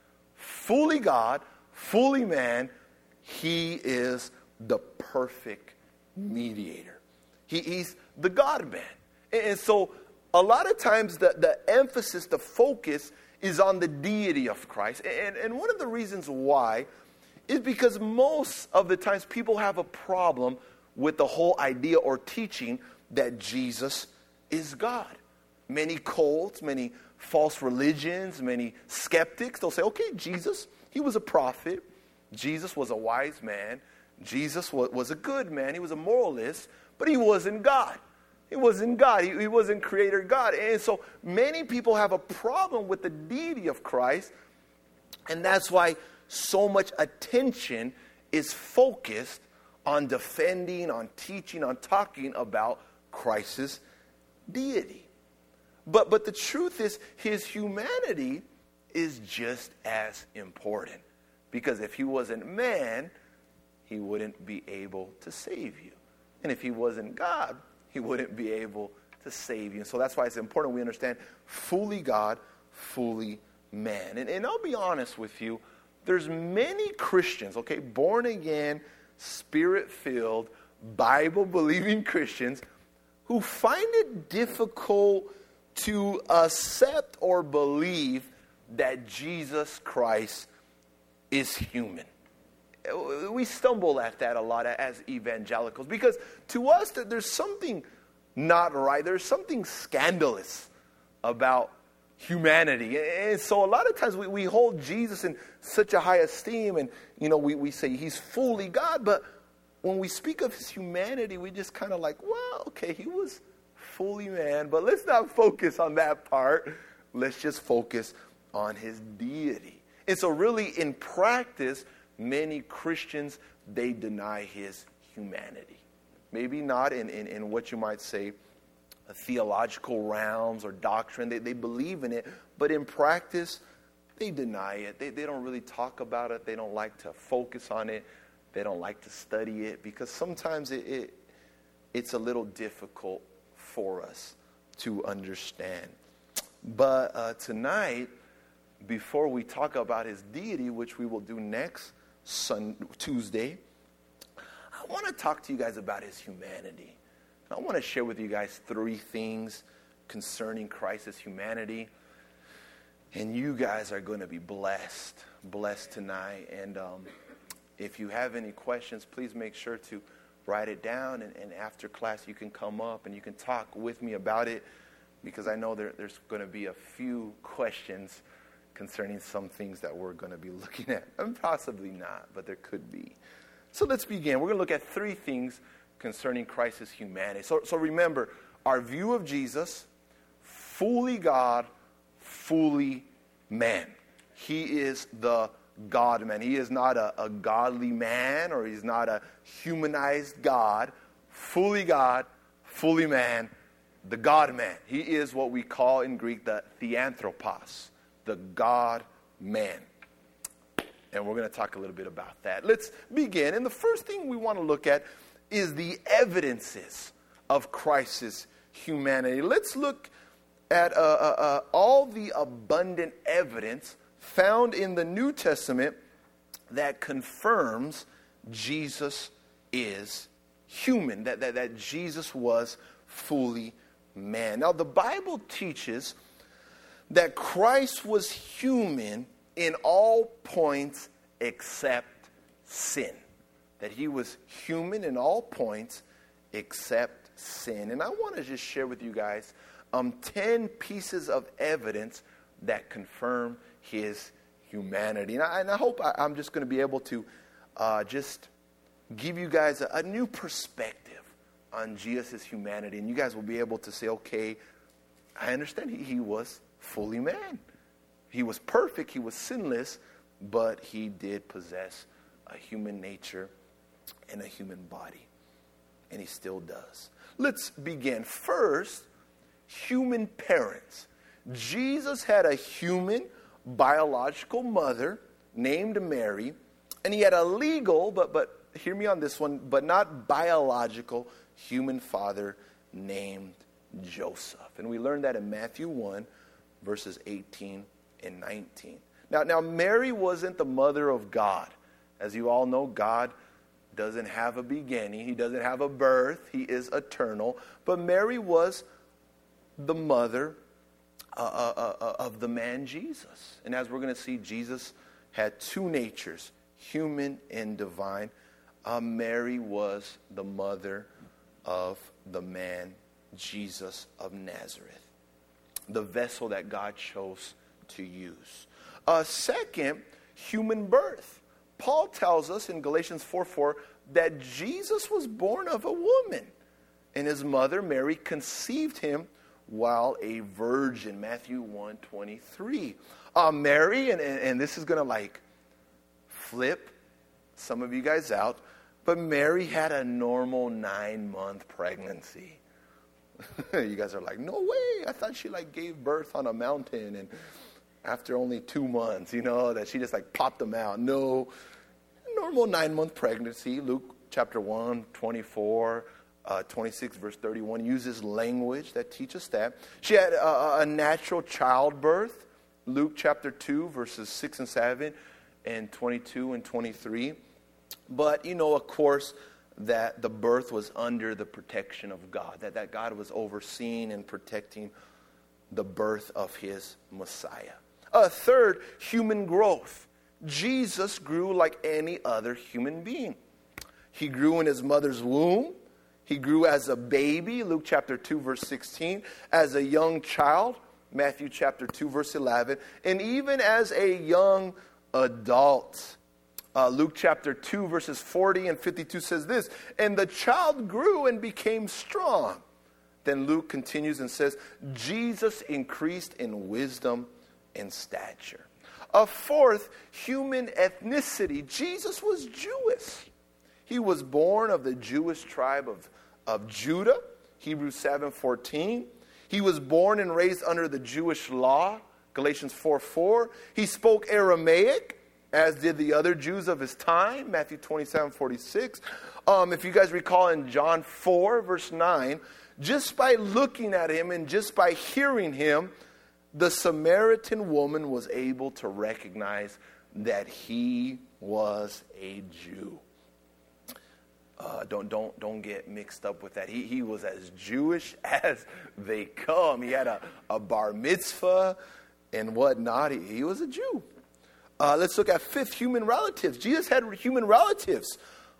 Speaker 1: Fully God, fully man, he is the perfect mediator. He's the God-man. And so a lot of times the emphasis, the focus is on the deity of Christ. And one of the reasons why is because most of the times people have a problem with the whole idea or teaching that Jesus is God. Many cults, many false religions, many skeptics, they'll say, okay, Jesus, he was a prophet. Jesus was a wise man. Jesus was a good man. He was a moralist, but he wasn't God. He wasn't God. He wasn't creator God. And so many people have a problem with the deity of Christ, and that's why so much attention is focused on defending, on teaching, on talking about Christ's deity. But the truth is, his humanity is just as important. Because if he wasn't man, he wouldn't be able to save you. And if he wasn't God, he wouldn't be able to save you. And so that's why it's important we understand fully God, fully man. And I'll be honest with you, there's many Christians, okay, born again, spirit-filled, Bible-believing Christians who find it difficult to accept or believe that Jesus Christ is human. We stumble at that a lot as evangelicals because to us there's something not right. There's something scandalous about humanity. And so a lot of times we hold Jesus in such a high esteem and, we say he's fully God. But when we speak of his humanity, we just kind of like, well, okay, he was fully man. But let's not focus on that part. Let's just focus on his deity. And so really in practice, many Christians, they deny his humanity. Maybe not in what you might say theological realms or doctrine. They believe in it, but in practice, they deny it. They don't really talk about it. They don't like to focus on it. They don't like to study it because sometimes it's a little difficult for us to understand. But tonight, before we talk about his deity, which we will do next Tuesday, I want to talk to you guys about his humanity. I want to share with you guys 3 things concerning Christ's humanity. And you guys are going to be blessed tonight. And if you have any questions, please make sure to write it down. And after class, you can come up and you can talk with me about it, because I know there's going to be a few questions concerning some things that we're going to be looking at. And possibly not, but there could be. So let's begin. We're going to look at 3 things concerning Christ's humanity. So remember, our view of Jesus, fully God, fully man. He is the God-man. He is not a godly man, or he's not a humanized God. Fully God, fully man, the God-man. He is what we call in Greek the theanthropos, the God-man. And we're going to talk a little bit about that. Let's begin. And the first thing we want to look at is the evidences of Christ's humanity. Let's look at all the abundant evidence found in the New Testament that confirms Jesus is human, that Jesus was fully man. Now, the Bible teaches that Christ was human in all points except sin. That he was human in all points except sin. And I want to just share with you guys 10 pieces of evidence that confirm his humanity. And I hope I'm just going to be able to just give you guys a new perspective on Jesus' humanity. And you guys will be able to say, okay, I understand he was fully man. He was perfect, he was sinless, but he did possess a human nature and a human body. And he still does. Let's begin. First, human parents. Jesus had a human biological mother named Mary, and he had a legal, but hear me on this one, but not biological human father named Joseph. And we learned that in Matthew 1, verses 18 and 19. Now Mary wasn't the mother of God. As you all know, God doesn't have a beginning. He doesn't have a birth. He is eternal. But Mary was the mother of the man Jesus. And as we're going to see, Jesus had 2 natures, human and divine. Mary was the mother of the man Jesus of Nazareth, the vessel that God chose to use. Second, human birth. Paul tells us in Galatians 4:4 that Jesus was born of a woman, and his mother Mary conceived him while a virgin. Matthew 1:23. Mary, and this is going to flip some of you guys out, but Mary had a normal 9-month pregnancy. You guys are like, no way. I thought she gave birth on a mountain and after only 2 months, that she just popped them out. No, normal 9-month pregnancy. Luke chapter 1, 24, 26, verse 31 uses language that teaches that. She had a natural childbirth. Luke chapter 2, verses 6 and 7, and 22 and 23. But, of course, that the birth was under the protection of God, that God was overseeing and protecting the birth of his Messiah. Third, human growth. Jesus grew like any other human being. He grew in his mother's womb. He grew as a baby, Luke chapter 2, verse 16, as a young child, Matthew chapter 2, verse 11, and even as a young adult. Luke chapter 2, verses 40 and 52 says this, and the child grew and became strong. Then Luke continues and says, Jesus increased in wisdom and stature. Fourth, human ethnicity. Jesus was Jewish. He was born of the Jewish tribe of Judah, Hebrews 7:14. He was born and raised under the Jewish law, Galatians 4:4. He spoke Aramaic, as did the other Jews of his time, Matthew 27:46. If you guys recall in John 4, verse 9, just by looking at him and just by hearing him, the Samaritan woman was able to recognize that he was a Jew. Don't get mixed up with that. He was as Jewish as they come. He had a bar mitzvah and whatnot. He was a Jew. Let's look at fifth, human relatives. Jesus had human relatives.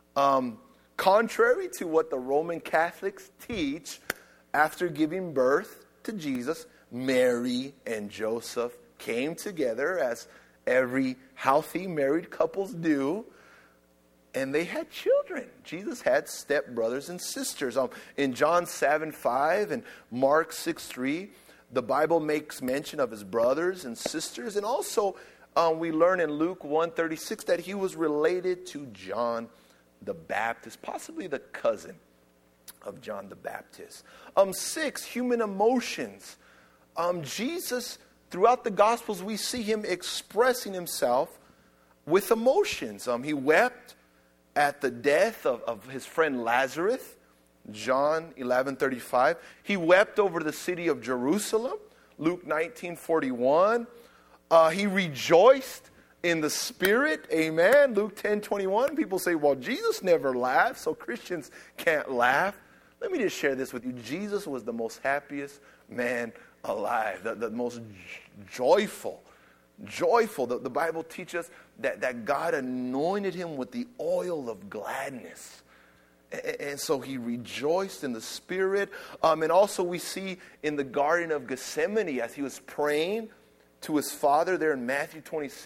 Speaker 1: Contrary to what the Roman Catholics teach, after giving birth to Jesus, Mary and Joseph came together, as every healthy married couples do, and they had children. Jesus had stepbrothers and sisters. In John 7:5 and Mark 6:3, the Bible makes mention of his brothers and sisters. And also, we learn in Luke 1:36 that he was related to John the Baptist, possibly the cousin of John the Baptist. 6, human emotions. Jesus, throughout the Gospels, we see him expressing himself with emotions. He wept at the death of his friend Lazarus, John 11:35. He wept over the city of Jerusalem, Luke 19:41. He rejoiced in the Spirit, amen, Luke 10:21. People say, well, Jesus never laughed, so Christians can't laugh. Let me just share this with you. Jesus was the most happiest man alive, the most joyful. The Bible teaches us that God anointed him with the oil of gladness. And so he rejoiced in the Spirit. And also we see in the Garden of Gethsemane, as he was praying to his Father there in Matthew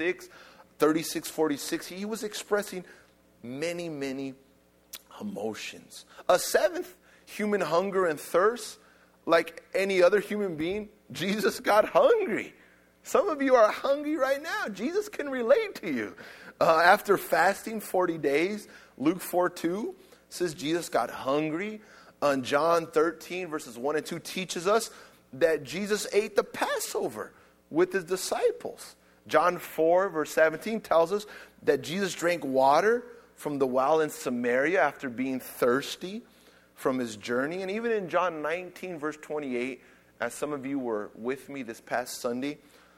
Speaker 1: 26:36-46, he was expressing many, many emotions. A seventh, human hunger and thirst. Like any other human being, Jesus got hungry. Some of you are hungry right now. Jesus can relate to you. After fasting 40 days, Luke 4:2 says Jesus got hungry. John 13 verses 1 and 2 teaches us that Jesus ate the Passover with his disciples. John 4 verse 17 tells us that Jesus drank water from the well in Samaria after being thirsty from his journey. And even in John 19 verse 28, as some of you were with me this past Sunday,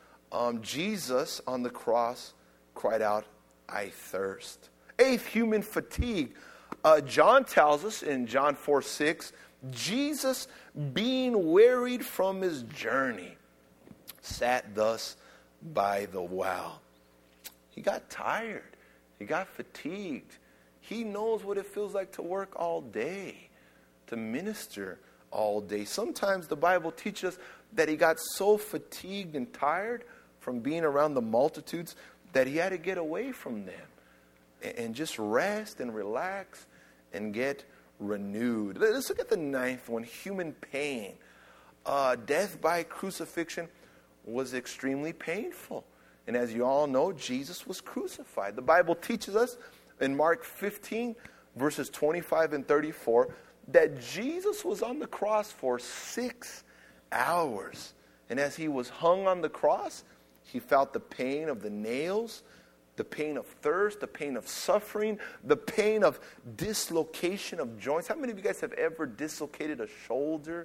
Speaker 1: Jesus on the cross cried out, I thirst. Eighth, human fatigue. John tells us in John 4:6, Jesus, being wearied from his journey, sat thus by the well. He got tired. He got fatigued. He knows what it feels like to work all day, to minister all day. Sometimes the Bible teaches us that he got so fatigued and tired from being around the multitudes that he had to get away from them and just rest and relax and get renewed. Let's look at the ninth one, human pain. Death by crucifixion was extremely painful. And as you all know, Jesus was crucified. The Bible teaches us in Mark 15, verses 25 and 34, that Jesus was on the cross for 6 hours. And as he was hung on the cross, he felt the pain of the nails, the pain of thirst, the pain of suffering, the pain of dislocation of joints. How many of you guys have ever dislocated a shoulder?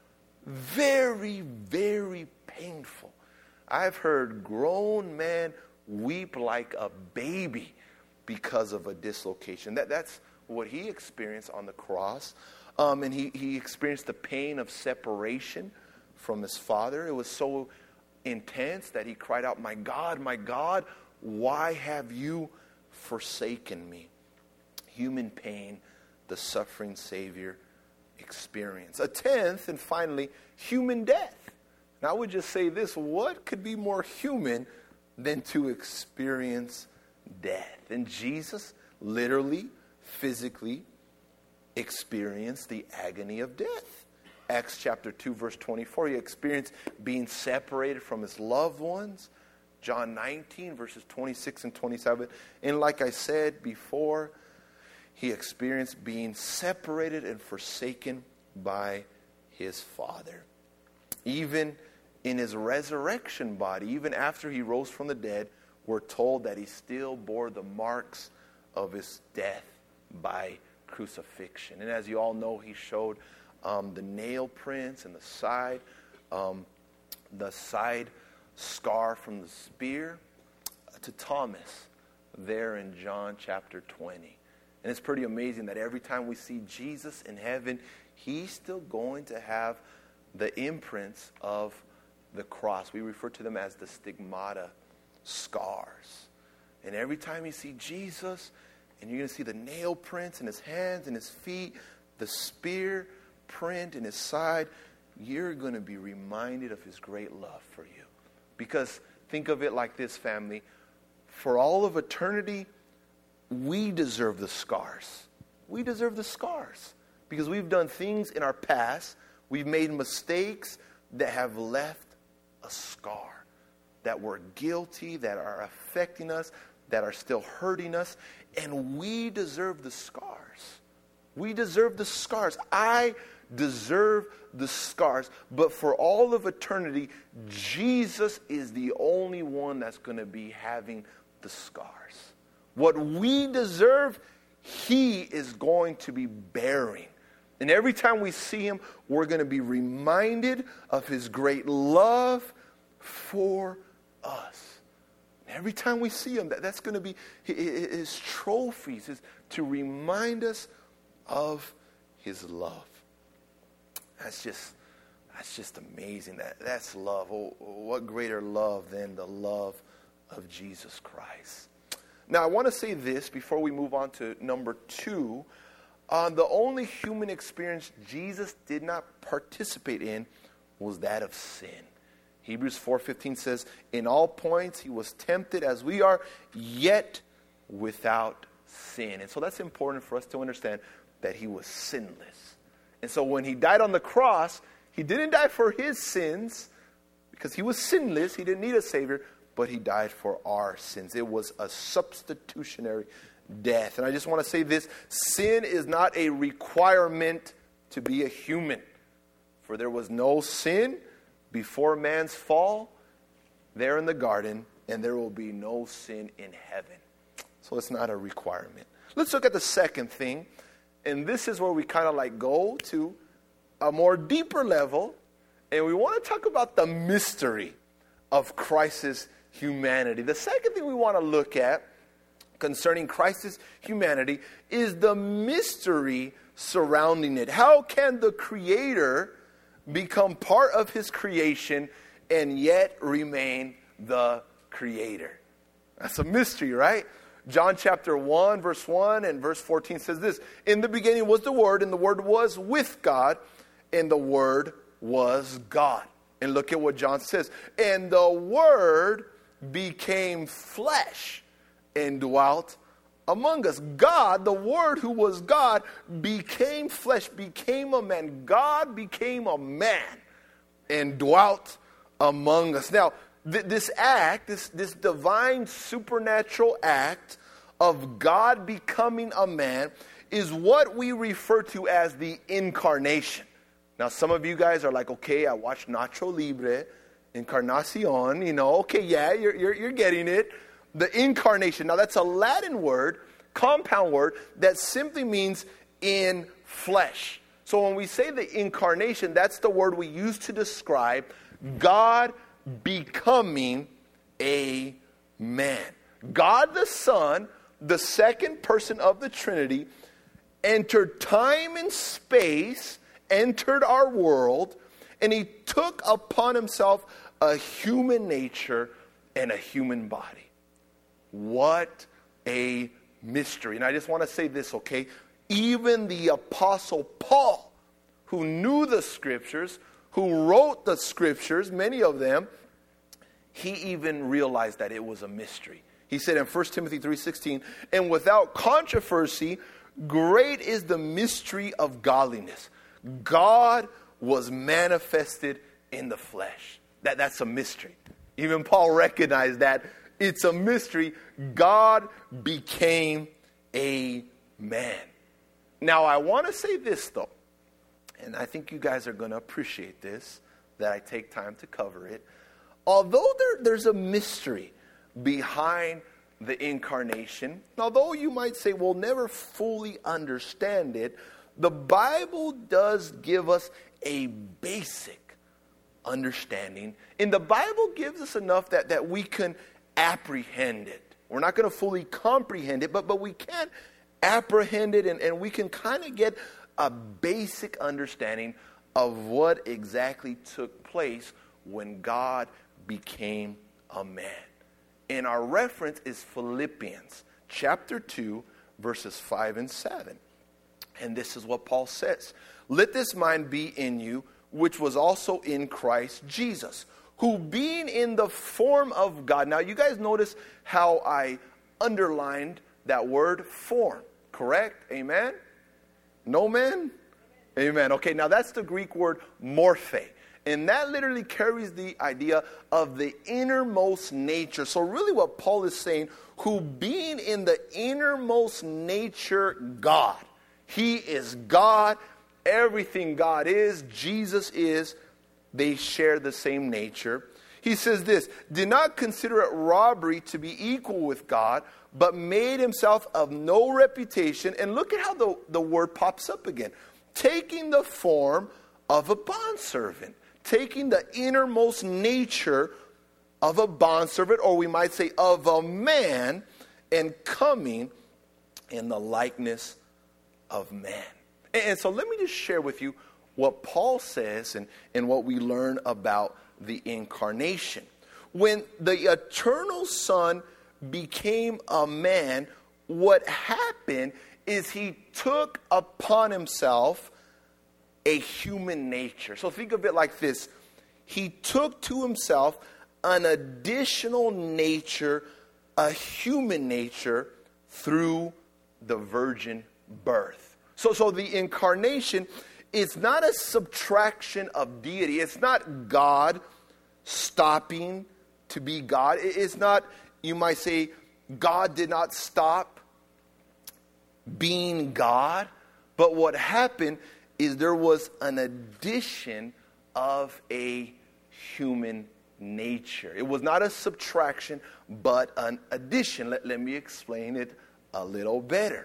Speaker 1: Very, very painful. I've heard grown men weep like a baby because of a dislocation. That's what he experienced on the cross. And he experienced the pain of separation from his Father. It was so intense that he cried out, my God, why have you forsaken me? Human pain, the suffering Savior experienced. A tenth, and finally, human death. And I would just say this, what could be more human than to experience death? And Jesus literally, physically experienced the agony of death. Acts chapter 2, verse 24, he experienced being separated from his loved ones. John 19, verses 26 and 27. And like I said before, he experienced being separated and forsaken by his Father. Even in his resurrection body, even after he rose from the dead, we're told that he still bore the marks of his death by crucifixion. And as you all know, he showed the nail prints in the side scar from the spear to Thomas there in John chapter 20. And it's pretty amazing that every time we see Jesus in heaven, he's still going to have the imprints of the cross. We refer to them as the stigmata, scars. And every time you see Jesus, and you're going to see the nail prints in his hands and his feet, the spear print in his side, you're going to be reminded of his great love for you. Because think of it like this, family. For all of eternity, we deserve the scars. We deserve the scars. Because we've done things in our past, we've made mistakes that have left a scar. That we're guilty, that are affecting us, that are still hurting us. And we deserve the scars. We deserve the scars. I deserve the scars. But for all of eternity, Jesus is the only one that's going to be having the scars. What we deserve, he is going to be bearing. And every time we see him, we're going to be reminded of his great love for us. Every time we see him, that's going to be his trophies, to remind us of his love. That's just amazing. That's love. Oh, what greater love than the love of Jesus Christ. Now, I want to say this before we move on to number 2. The only human experience Jesus did not participate in was that of sin. Hebrews 4:15 says, in all points he was tempted as we are, yet without sin. And so that's important for us to understand that he was sinless. And so when he died on the cross, he didn't die for his sins because he was sinless. He didn't need a Savior, but he died for our sins. It was a substitutionary death. And I just want to say this, sin is not a requirement to be a human. For there was no sin before man's fall there in the garden, and there will be no sin in heaven. So it's not a requirement. Let's look at the second thing, and this is where we kind of like go to a more deeper level, and we want to talk about the mystery of Christ's humanity. The second thing we want to look at concerning Christ's humanity is the mystery surrounding it. How can the Creator become part of his creation and yet remain the Creator? That's a mystery, right? John chapter 1, verse 1 and verse 14 says this, in the beginning was the Word, and the Word was with God, and the Word was God. And look at what John says. And the Word became flesh and dwelt among us. God, the Word who was God, became flesh, became a man. God became a man and dwelt among us. Now, this act, this divine supernatural act of God becoming a man is what we refer to as the incarnation. Now, some of you guys are like, okay, I watched Nacho Libre, Encarnacion, okay, yeah, you're getting it. The incarnation. Now, that's a Latin word, compound word, that simply means in flesh. So when we say the incarnation, that's the word we use to describe God becoming a man. God the Son, the second person of the Trinity, entered time and space, entered our world, and he took upon himself a human nature and a human body. What a mystery. And I just want to say this, okay? Even the Apostle Paul, who knew the Scriptures, who wrote the Scriptures, many of them, he even realized that it was a mystery. He said in 1 Timothy 3:16, and without controversy, great is the mystery of godliness. God was manifested in the flesh. That's a mystery. Even Paul recognized that. It's a mystery. God became a man. Now, I want to say this, though, and I think you guys are going to appreciate this, that I take time to cover it. Although there's a mystery behind the incarnation, although you might say we'll never fully understand it, the Bible does give us a basic understanding. And the Bible gives us enough that we can apprehend it. We're not going to fully comprehend it, but we can apprehend it, and we can kind of get a basic understanding of what exactly took place when God became a man. And our reference is Philippians chapter 2, verses 5 and 7. And this is what Paul says. Let this mind be in you, which was also in Christ Jesus, who being in the form of God. Now, you guys notice how I underlined that word form, correct? Amen? No man? Amen. Okay, now that's the Greek word morphe. And that literally carries the idea of the innermost nature. So really what Paul is saying, who being in the innermost nature God. He is God. Everything God is, Jesus is. They share the same nature. He says this, did not consider it robbery to be equal with God, but made himself of no reputation. And look at how the word pops up again. Taking the form of a bondservant. Taking the innermost nature of a bondservant, or we might say of a man, and coming in the likeness of man. And so let me just share with you what Paul says and what we learn about the incarnation. When the eternal Son became a man, what happened is he took upon himself a human nature. So think of it like this. He took to himself an additional nature, a human nature, through the virgin birth. So the incarnation is not a subtraction of deity. It's not God stopping to be God. It's not, you might say, God did not stop being God. But what happened is there was an addition of a human nature. It was not a subtraction, but an addition. Let me explain it a little better.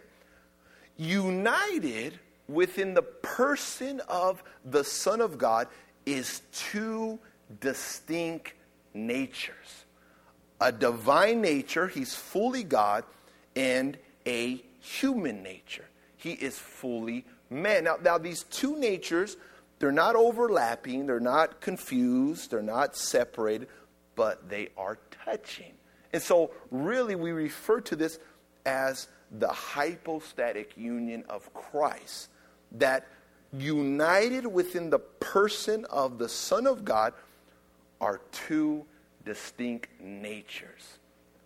Speaker 1: United within the person of the Son of God is two distinct natures. A divine nature, he's fully God, and a human nature. He is fully man. Now these two natures, they're not overlapping, they're not confused, they're not separated, but they are touching. And so really we refer to this as the hypostatic union of Christ, that united within the person of the Son of God are two distinct natures.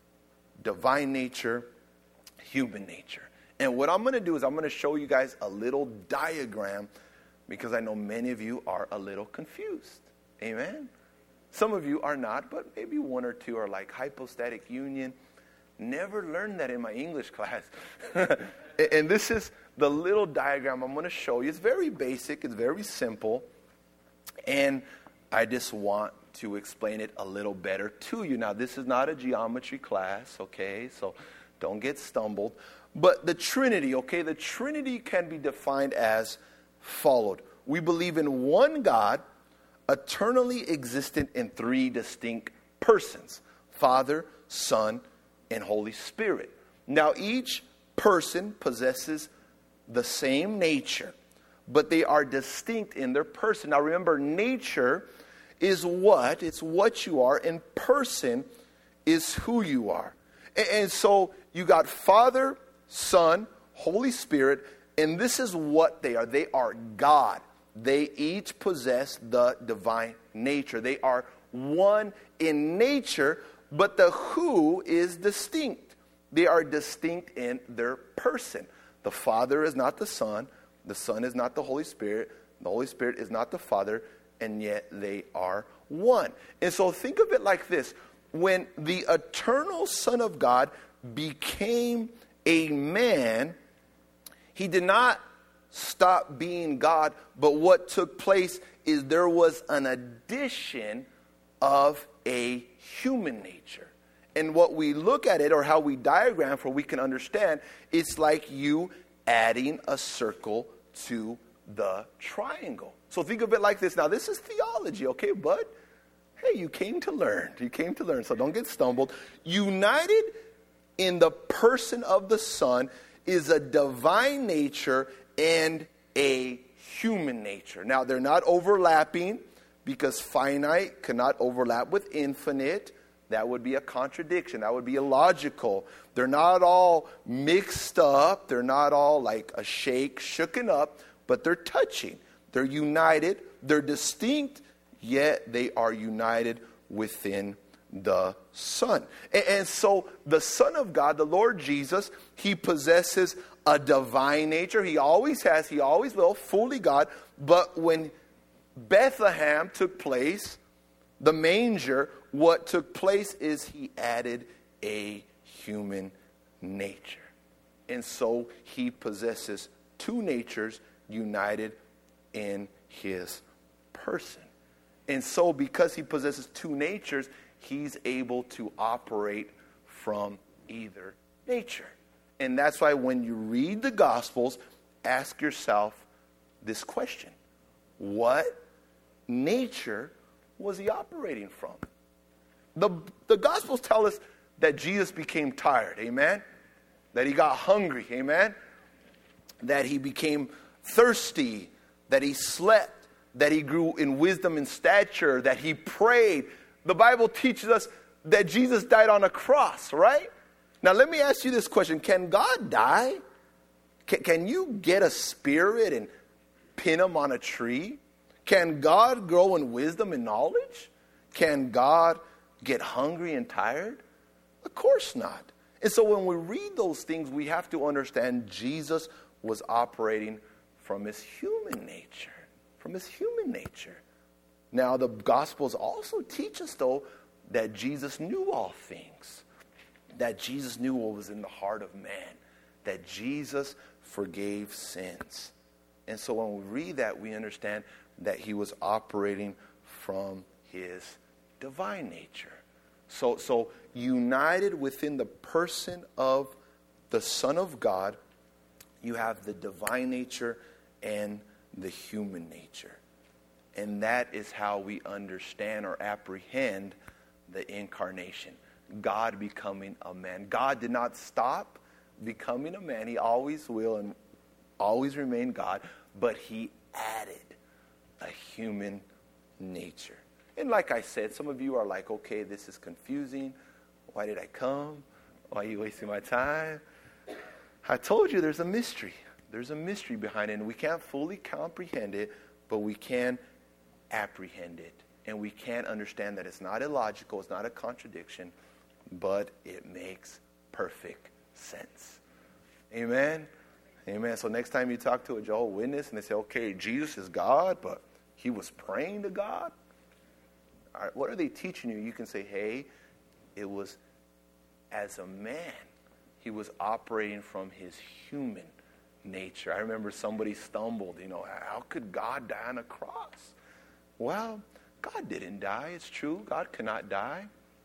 Speaker 1: Divine nature, human nature. And what I'm going to do is I'm going to show you guys a little diagram, because I know many of you are a little confused. Amen? Some of you are not, but maybe one or two are like hypostatic union. Never learned that in my English class. And this is the little diagram I'm going to show you. It's very basic. It's very simple. And I just want to explain it a little better to you. Now, this is not a geometry class, okay? So don't get stumbled. But the Trinity, okay? The Trinity can be defined as followed. We believe in one God, eternally existent in three distinct persons: Father, Son, and Holy Spirit. Now, each person possesses the same nature, but they are distinct in their person. Now, remember, nature is what? It's what you are, and person is who you are. And so you got Father, Son, Holy Spirit, and this is what they are. They are God. They each possess the divine nature. They are one in nature, but the who is distinct. They are distinct in their person. The Father is not the Son is not the Holy Spirit is not the Father, and yet they are one. And so think of it like this. When the eternal Son of God became a man, he did not stop being God, but what took place is there was an addition of a human nature. And what we look at it, or how we diagram for we can understand, it's like you adding a circle to the triangle. So think of it like this. Now, this is theology, okay? But, hey, you came to learn. You came to learn, so don't get stumbled. United in the person of the Son is a divine nature and a human nature. Now, they're not overlapping because finite cannot overlap with infinite. That would be a contradiction. That would be illogical. They're not all mixed up. They're not all like a shooken up, but they're touching. They're united. They're distinct, yet they are united within the Son. And so the Son of God, the Lord Jesus, he possesses a divine nature. He always has, he always will, fully God. But when Bethlehem took place, the manger, what took place is he added a human nature. And so he possesses two natures united in his person. And so because he possesses two natures, he's able to operate from either nature. And that's why when you read the Gospels, ask yourself this question. What nature was he operating from? The Gospels tell us that Jesus became tired, amen? That he got hungry, amen? That he became thirsty, that he slept, that he grew in wisdom and stature, that he prayed. The Bible teaches us that Jesus died on a cross, right? Now let me ask you this question. Can God die? Can you get a spirit and pin him on a tree? Can God grow in wisdom and knowledge? Can God get hungry and tired? Of course not. And so when we read those things, we have to understand Jesus was operating from his human nature. From his human nature. Now the Gospels also teach us, though, that Jesus knew all things. That Jesus knew what was in the heart of man. That Jesus forgave sins. And so when we read that, we understand that he was operating from his divine nature. So united within the person of the Son of God, you have the divine nature and the human nature. And that is how we understand or apprehend the incarnation. God becoming a man. God did not stop becoming a man. He always will and always remain God. But he added a human nature. And like I said, some of you are like, okay, this is confusing. Why did I come? Why are you wasting my time? I told you there's a mystery. There's a mystery behind it, and we can't fully comprehend it, but we can apprehend it. And we can understand that it's not illogical, it's not a contradiction, but it makes perfect sense. Amen? Amen. So next time you talk to a Jehovah's Witness and they say, okay, Jesus is God, but he was praying to God. All right, what are they teaching you? You can say, hey, it was as a man. He was operating from his human nature. I remember somebody stumbled, how could God die on a cross? Well, God didn't die. It's true. God cannot die.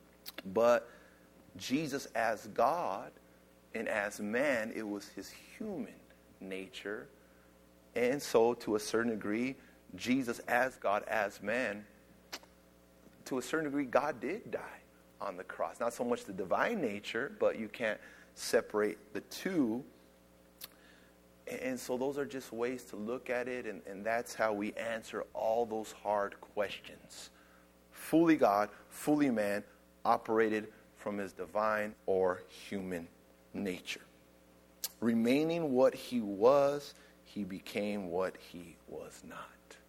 Speaker 1: But Jesus as God and as man, it was his human nature. And so to a certain degree, Jesus as God, as man, to a certain degree, God did die on the cross. Not so much the divine nature, but you can't separate the two. And so those are just ways to look at it, and that's how we answer all those hard questions. Fully God, fully man, operated from his divine or human nature. Remaining what he was, he became what he was not.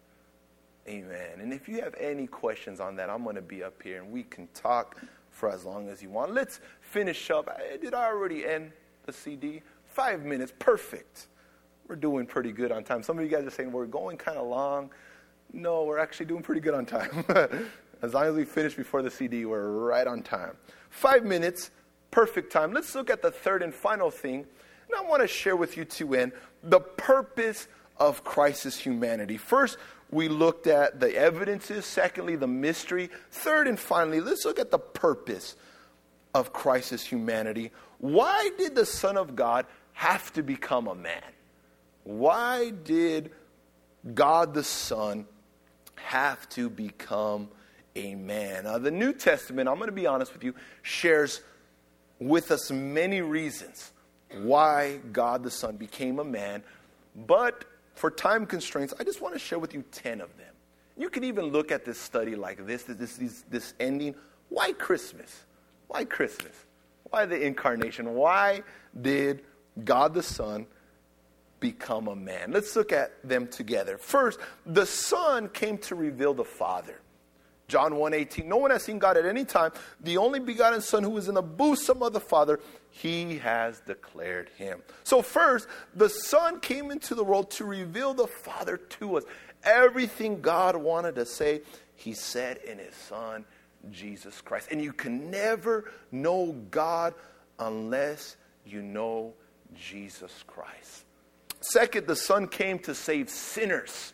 Speaker 1: Amen. And if you have any questions on that, I'm going to be up here, and we can talk for as long as you want. Let's finish up. Did I already end the CD? 5 minutes. Perfect. We're doing pretty good on time. Some of you guys are saying we're going kind of long. No, we're actually doing pretty good on time. As long as we finish before the CD, we're right on time. 5 minutes, perfect time. Let's look at the third and final thing. And I want to share with you to end the purpose of Christ's humanity. First, we looked at the evidences. Secondly, the mystery. Third and finally, let's look at the purpose of Christ's humanity. Why did the Son of God have to become a man? Why did God the Son have to become a man? The New Testament, I'm going to be honest with you, shares with us many reasons why God the Son became a man. But for time constraints, I just want to share with you 10 of them. You can even look at this study like this ending. Why Christmas? Why Christmas? Why the incarnation? Why did God the Son become a man? Let's look at them together. First, the Son came to reveal the Father. John 1:18, no one has seen God at any time. The only begotten Son who is in the bosom of the Father, he has declared him. So first, the Son came into the world to reveal the Father to us. Everything God wanted to say, he said in his Son, Jesus Christ. And you can never know God unless you know Jesus Christ. Second, the Son came to save sinners.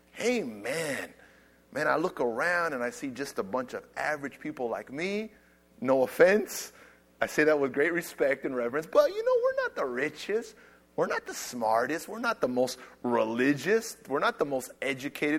Speaker 1: Amen. Man, I look around and I see just a bunch of average people like me. No offense. I say that with great respect and reverence. But, we're not the richest. We're not the smartest. We're not the most religious. We're not the most educated.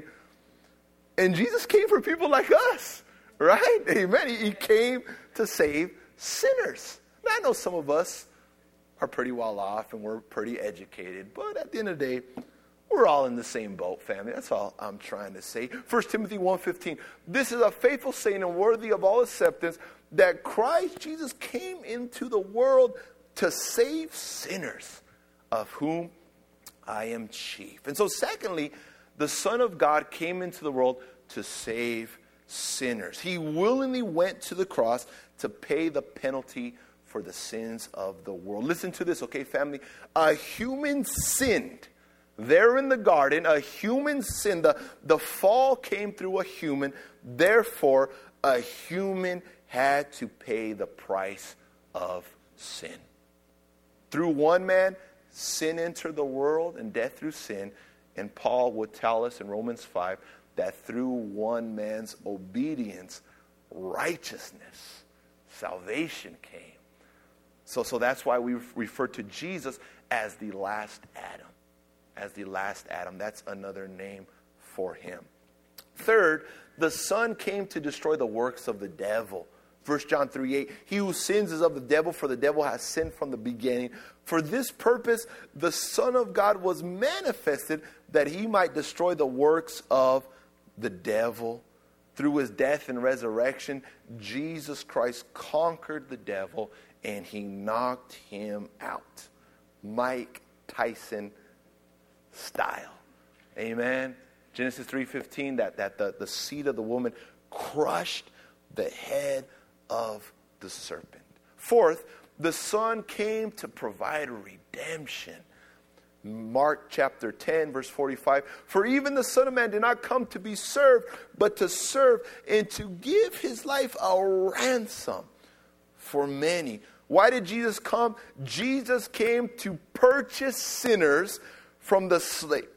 Speaker 1: And Jesus came for people like us, right? Amen. He came to save sinners. Now, I know some of us are pretty well off and we're pretty educated. But at the end of the day, we're all in the same boat, family. That's all I'm trying to say. 1 Timothy 1:15. This is a faithful saying and worthy of all acceptance, that Christ Jesus came into the world to save sinners, of whom I am chief. And so secondly, the Son of God came into the world to save sinners. He willingly went to the cross to pay the penalty for the sins of the world. Listen to this, okay, family? A human sinned. There in the garden, a human sinned. The fall came through a human. Therefore, a human had to pay the price of sin. Through one man, sin entered the world and death through sin. And Paul would tell us in Romans 5 that through one man's obedience, righteousness, salvation came. So that's why we refer to Jesus as the last Adam. As the last Adam. That's another name for him. Third, the Son came to destroy the works of the devil. 1 John 3:8, he who sins is of the devil, for the devil has sinned from the beginning. For this purpose, the Son of God was manifested, that he might destroy the works of the devil. Through his death and resurrection, Jesus Christ conquered the devil and he knocked him out. Mike Tyson style. Amen. Genesis 3:15, that the seed of the woman crushed the head of the serpent. Fourth, the Son came to provide redemption. Mark chapter 10, verse 45. For even the Son of Man did not come to be served, but to serve and to give his life a ransom for many. Why did Jesus come? Jesus came to purchase sinners from the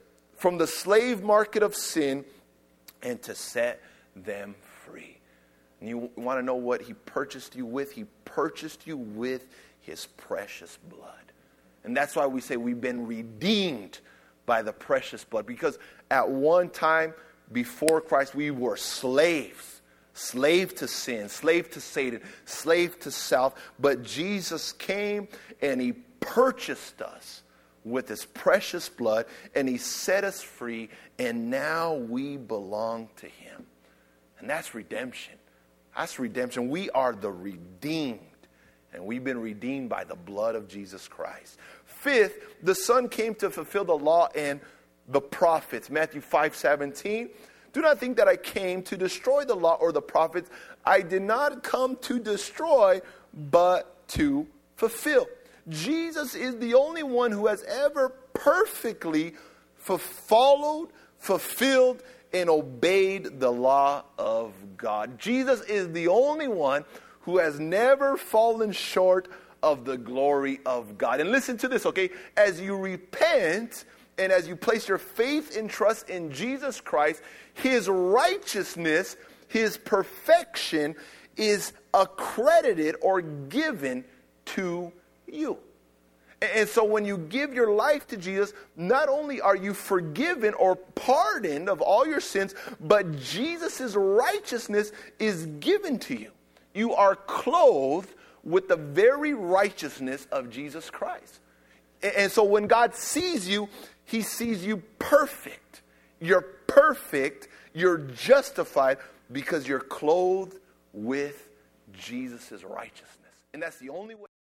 Speaker 1: slave market of sin and to set them free. And you want to know what he purchased you with? He purchased you with his precious blood. And that's why we say we've been redeemed by the precious blood. Because at one time before Christ, we were slaves. Slave to sin, slave to Satan, slave to self. But Jesus came and he purchased us with his precious blood. And he set us free. And now we belong to him. And that's redemption. That's redemption. We are the redeemed. And we've been redeemed by the blood of Jesus Christ. Fifth, the Son came to fulfill the law and the prophets. Matthew 5:17. Do not think that I came to destroy the law or the prophets. I did not come to destroy, but to fulfill. Jesus is the only one who has ever perfectly followed, fulfilled, and obeyed the law of God. Jesus is the only one who has never fallen short of the glory of God. And listen to this, okay? As you repent and as you place your faith and trust in Jesus Christ, his righteousness, his perfection is accredited or given to you. And so when you give your life to Jesus, not only are you forgiven or pardoned of all your sins, but Jesus' righteousness is given to you. You are clothed with the very righteousness of Jesus Christ. And so when God sees you, he sees you perfect. You're perfect. You're justified because you're clothed with Jesus' righteousness. And that's the only way.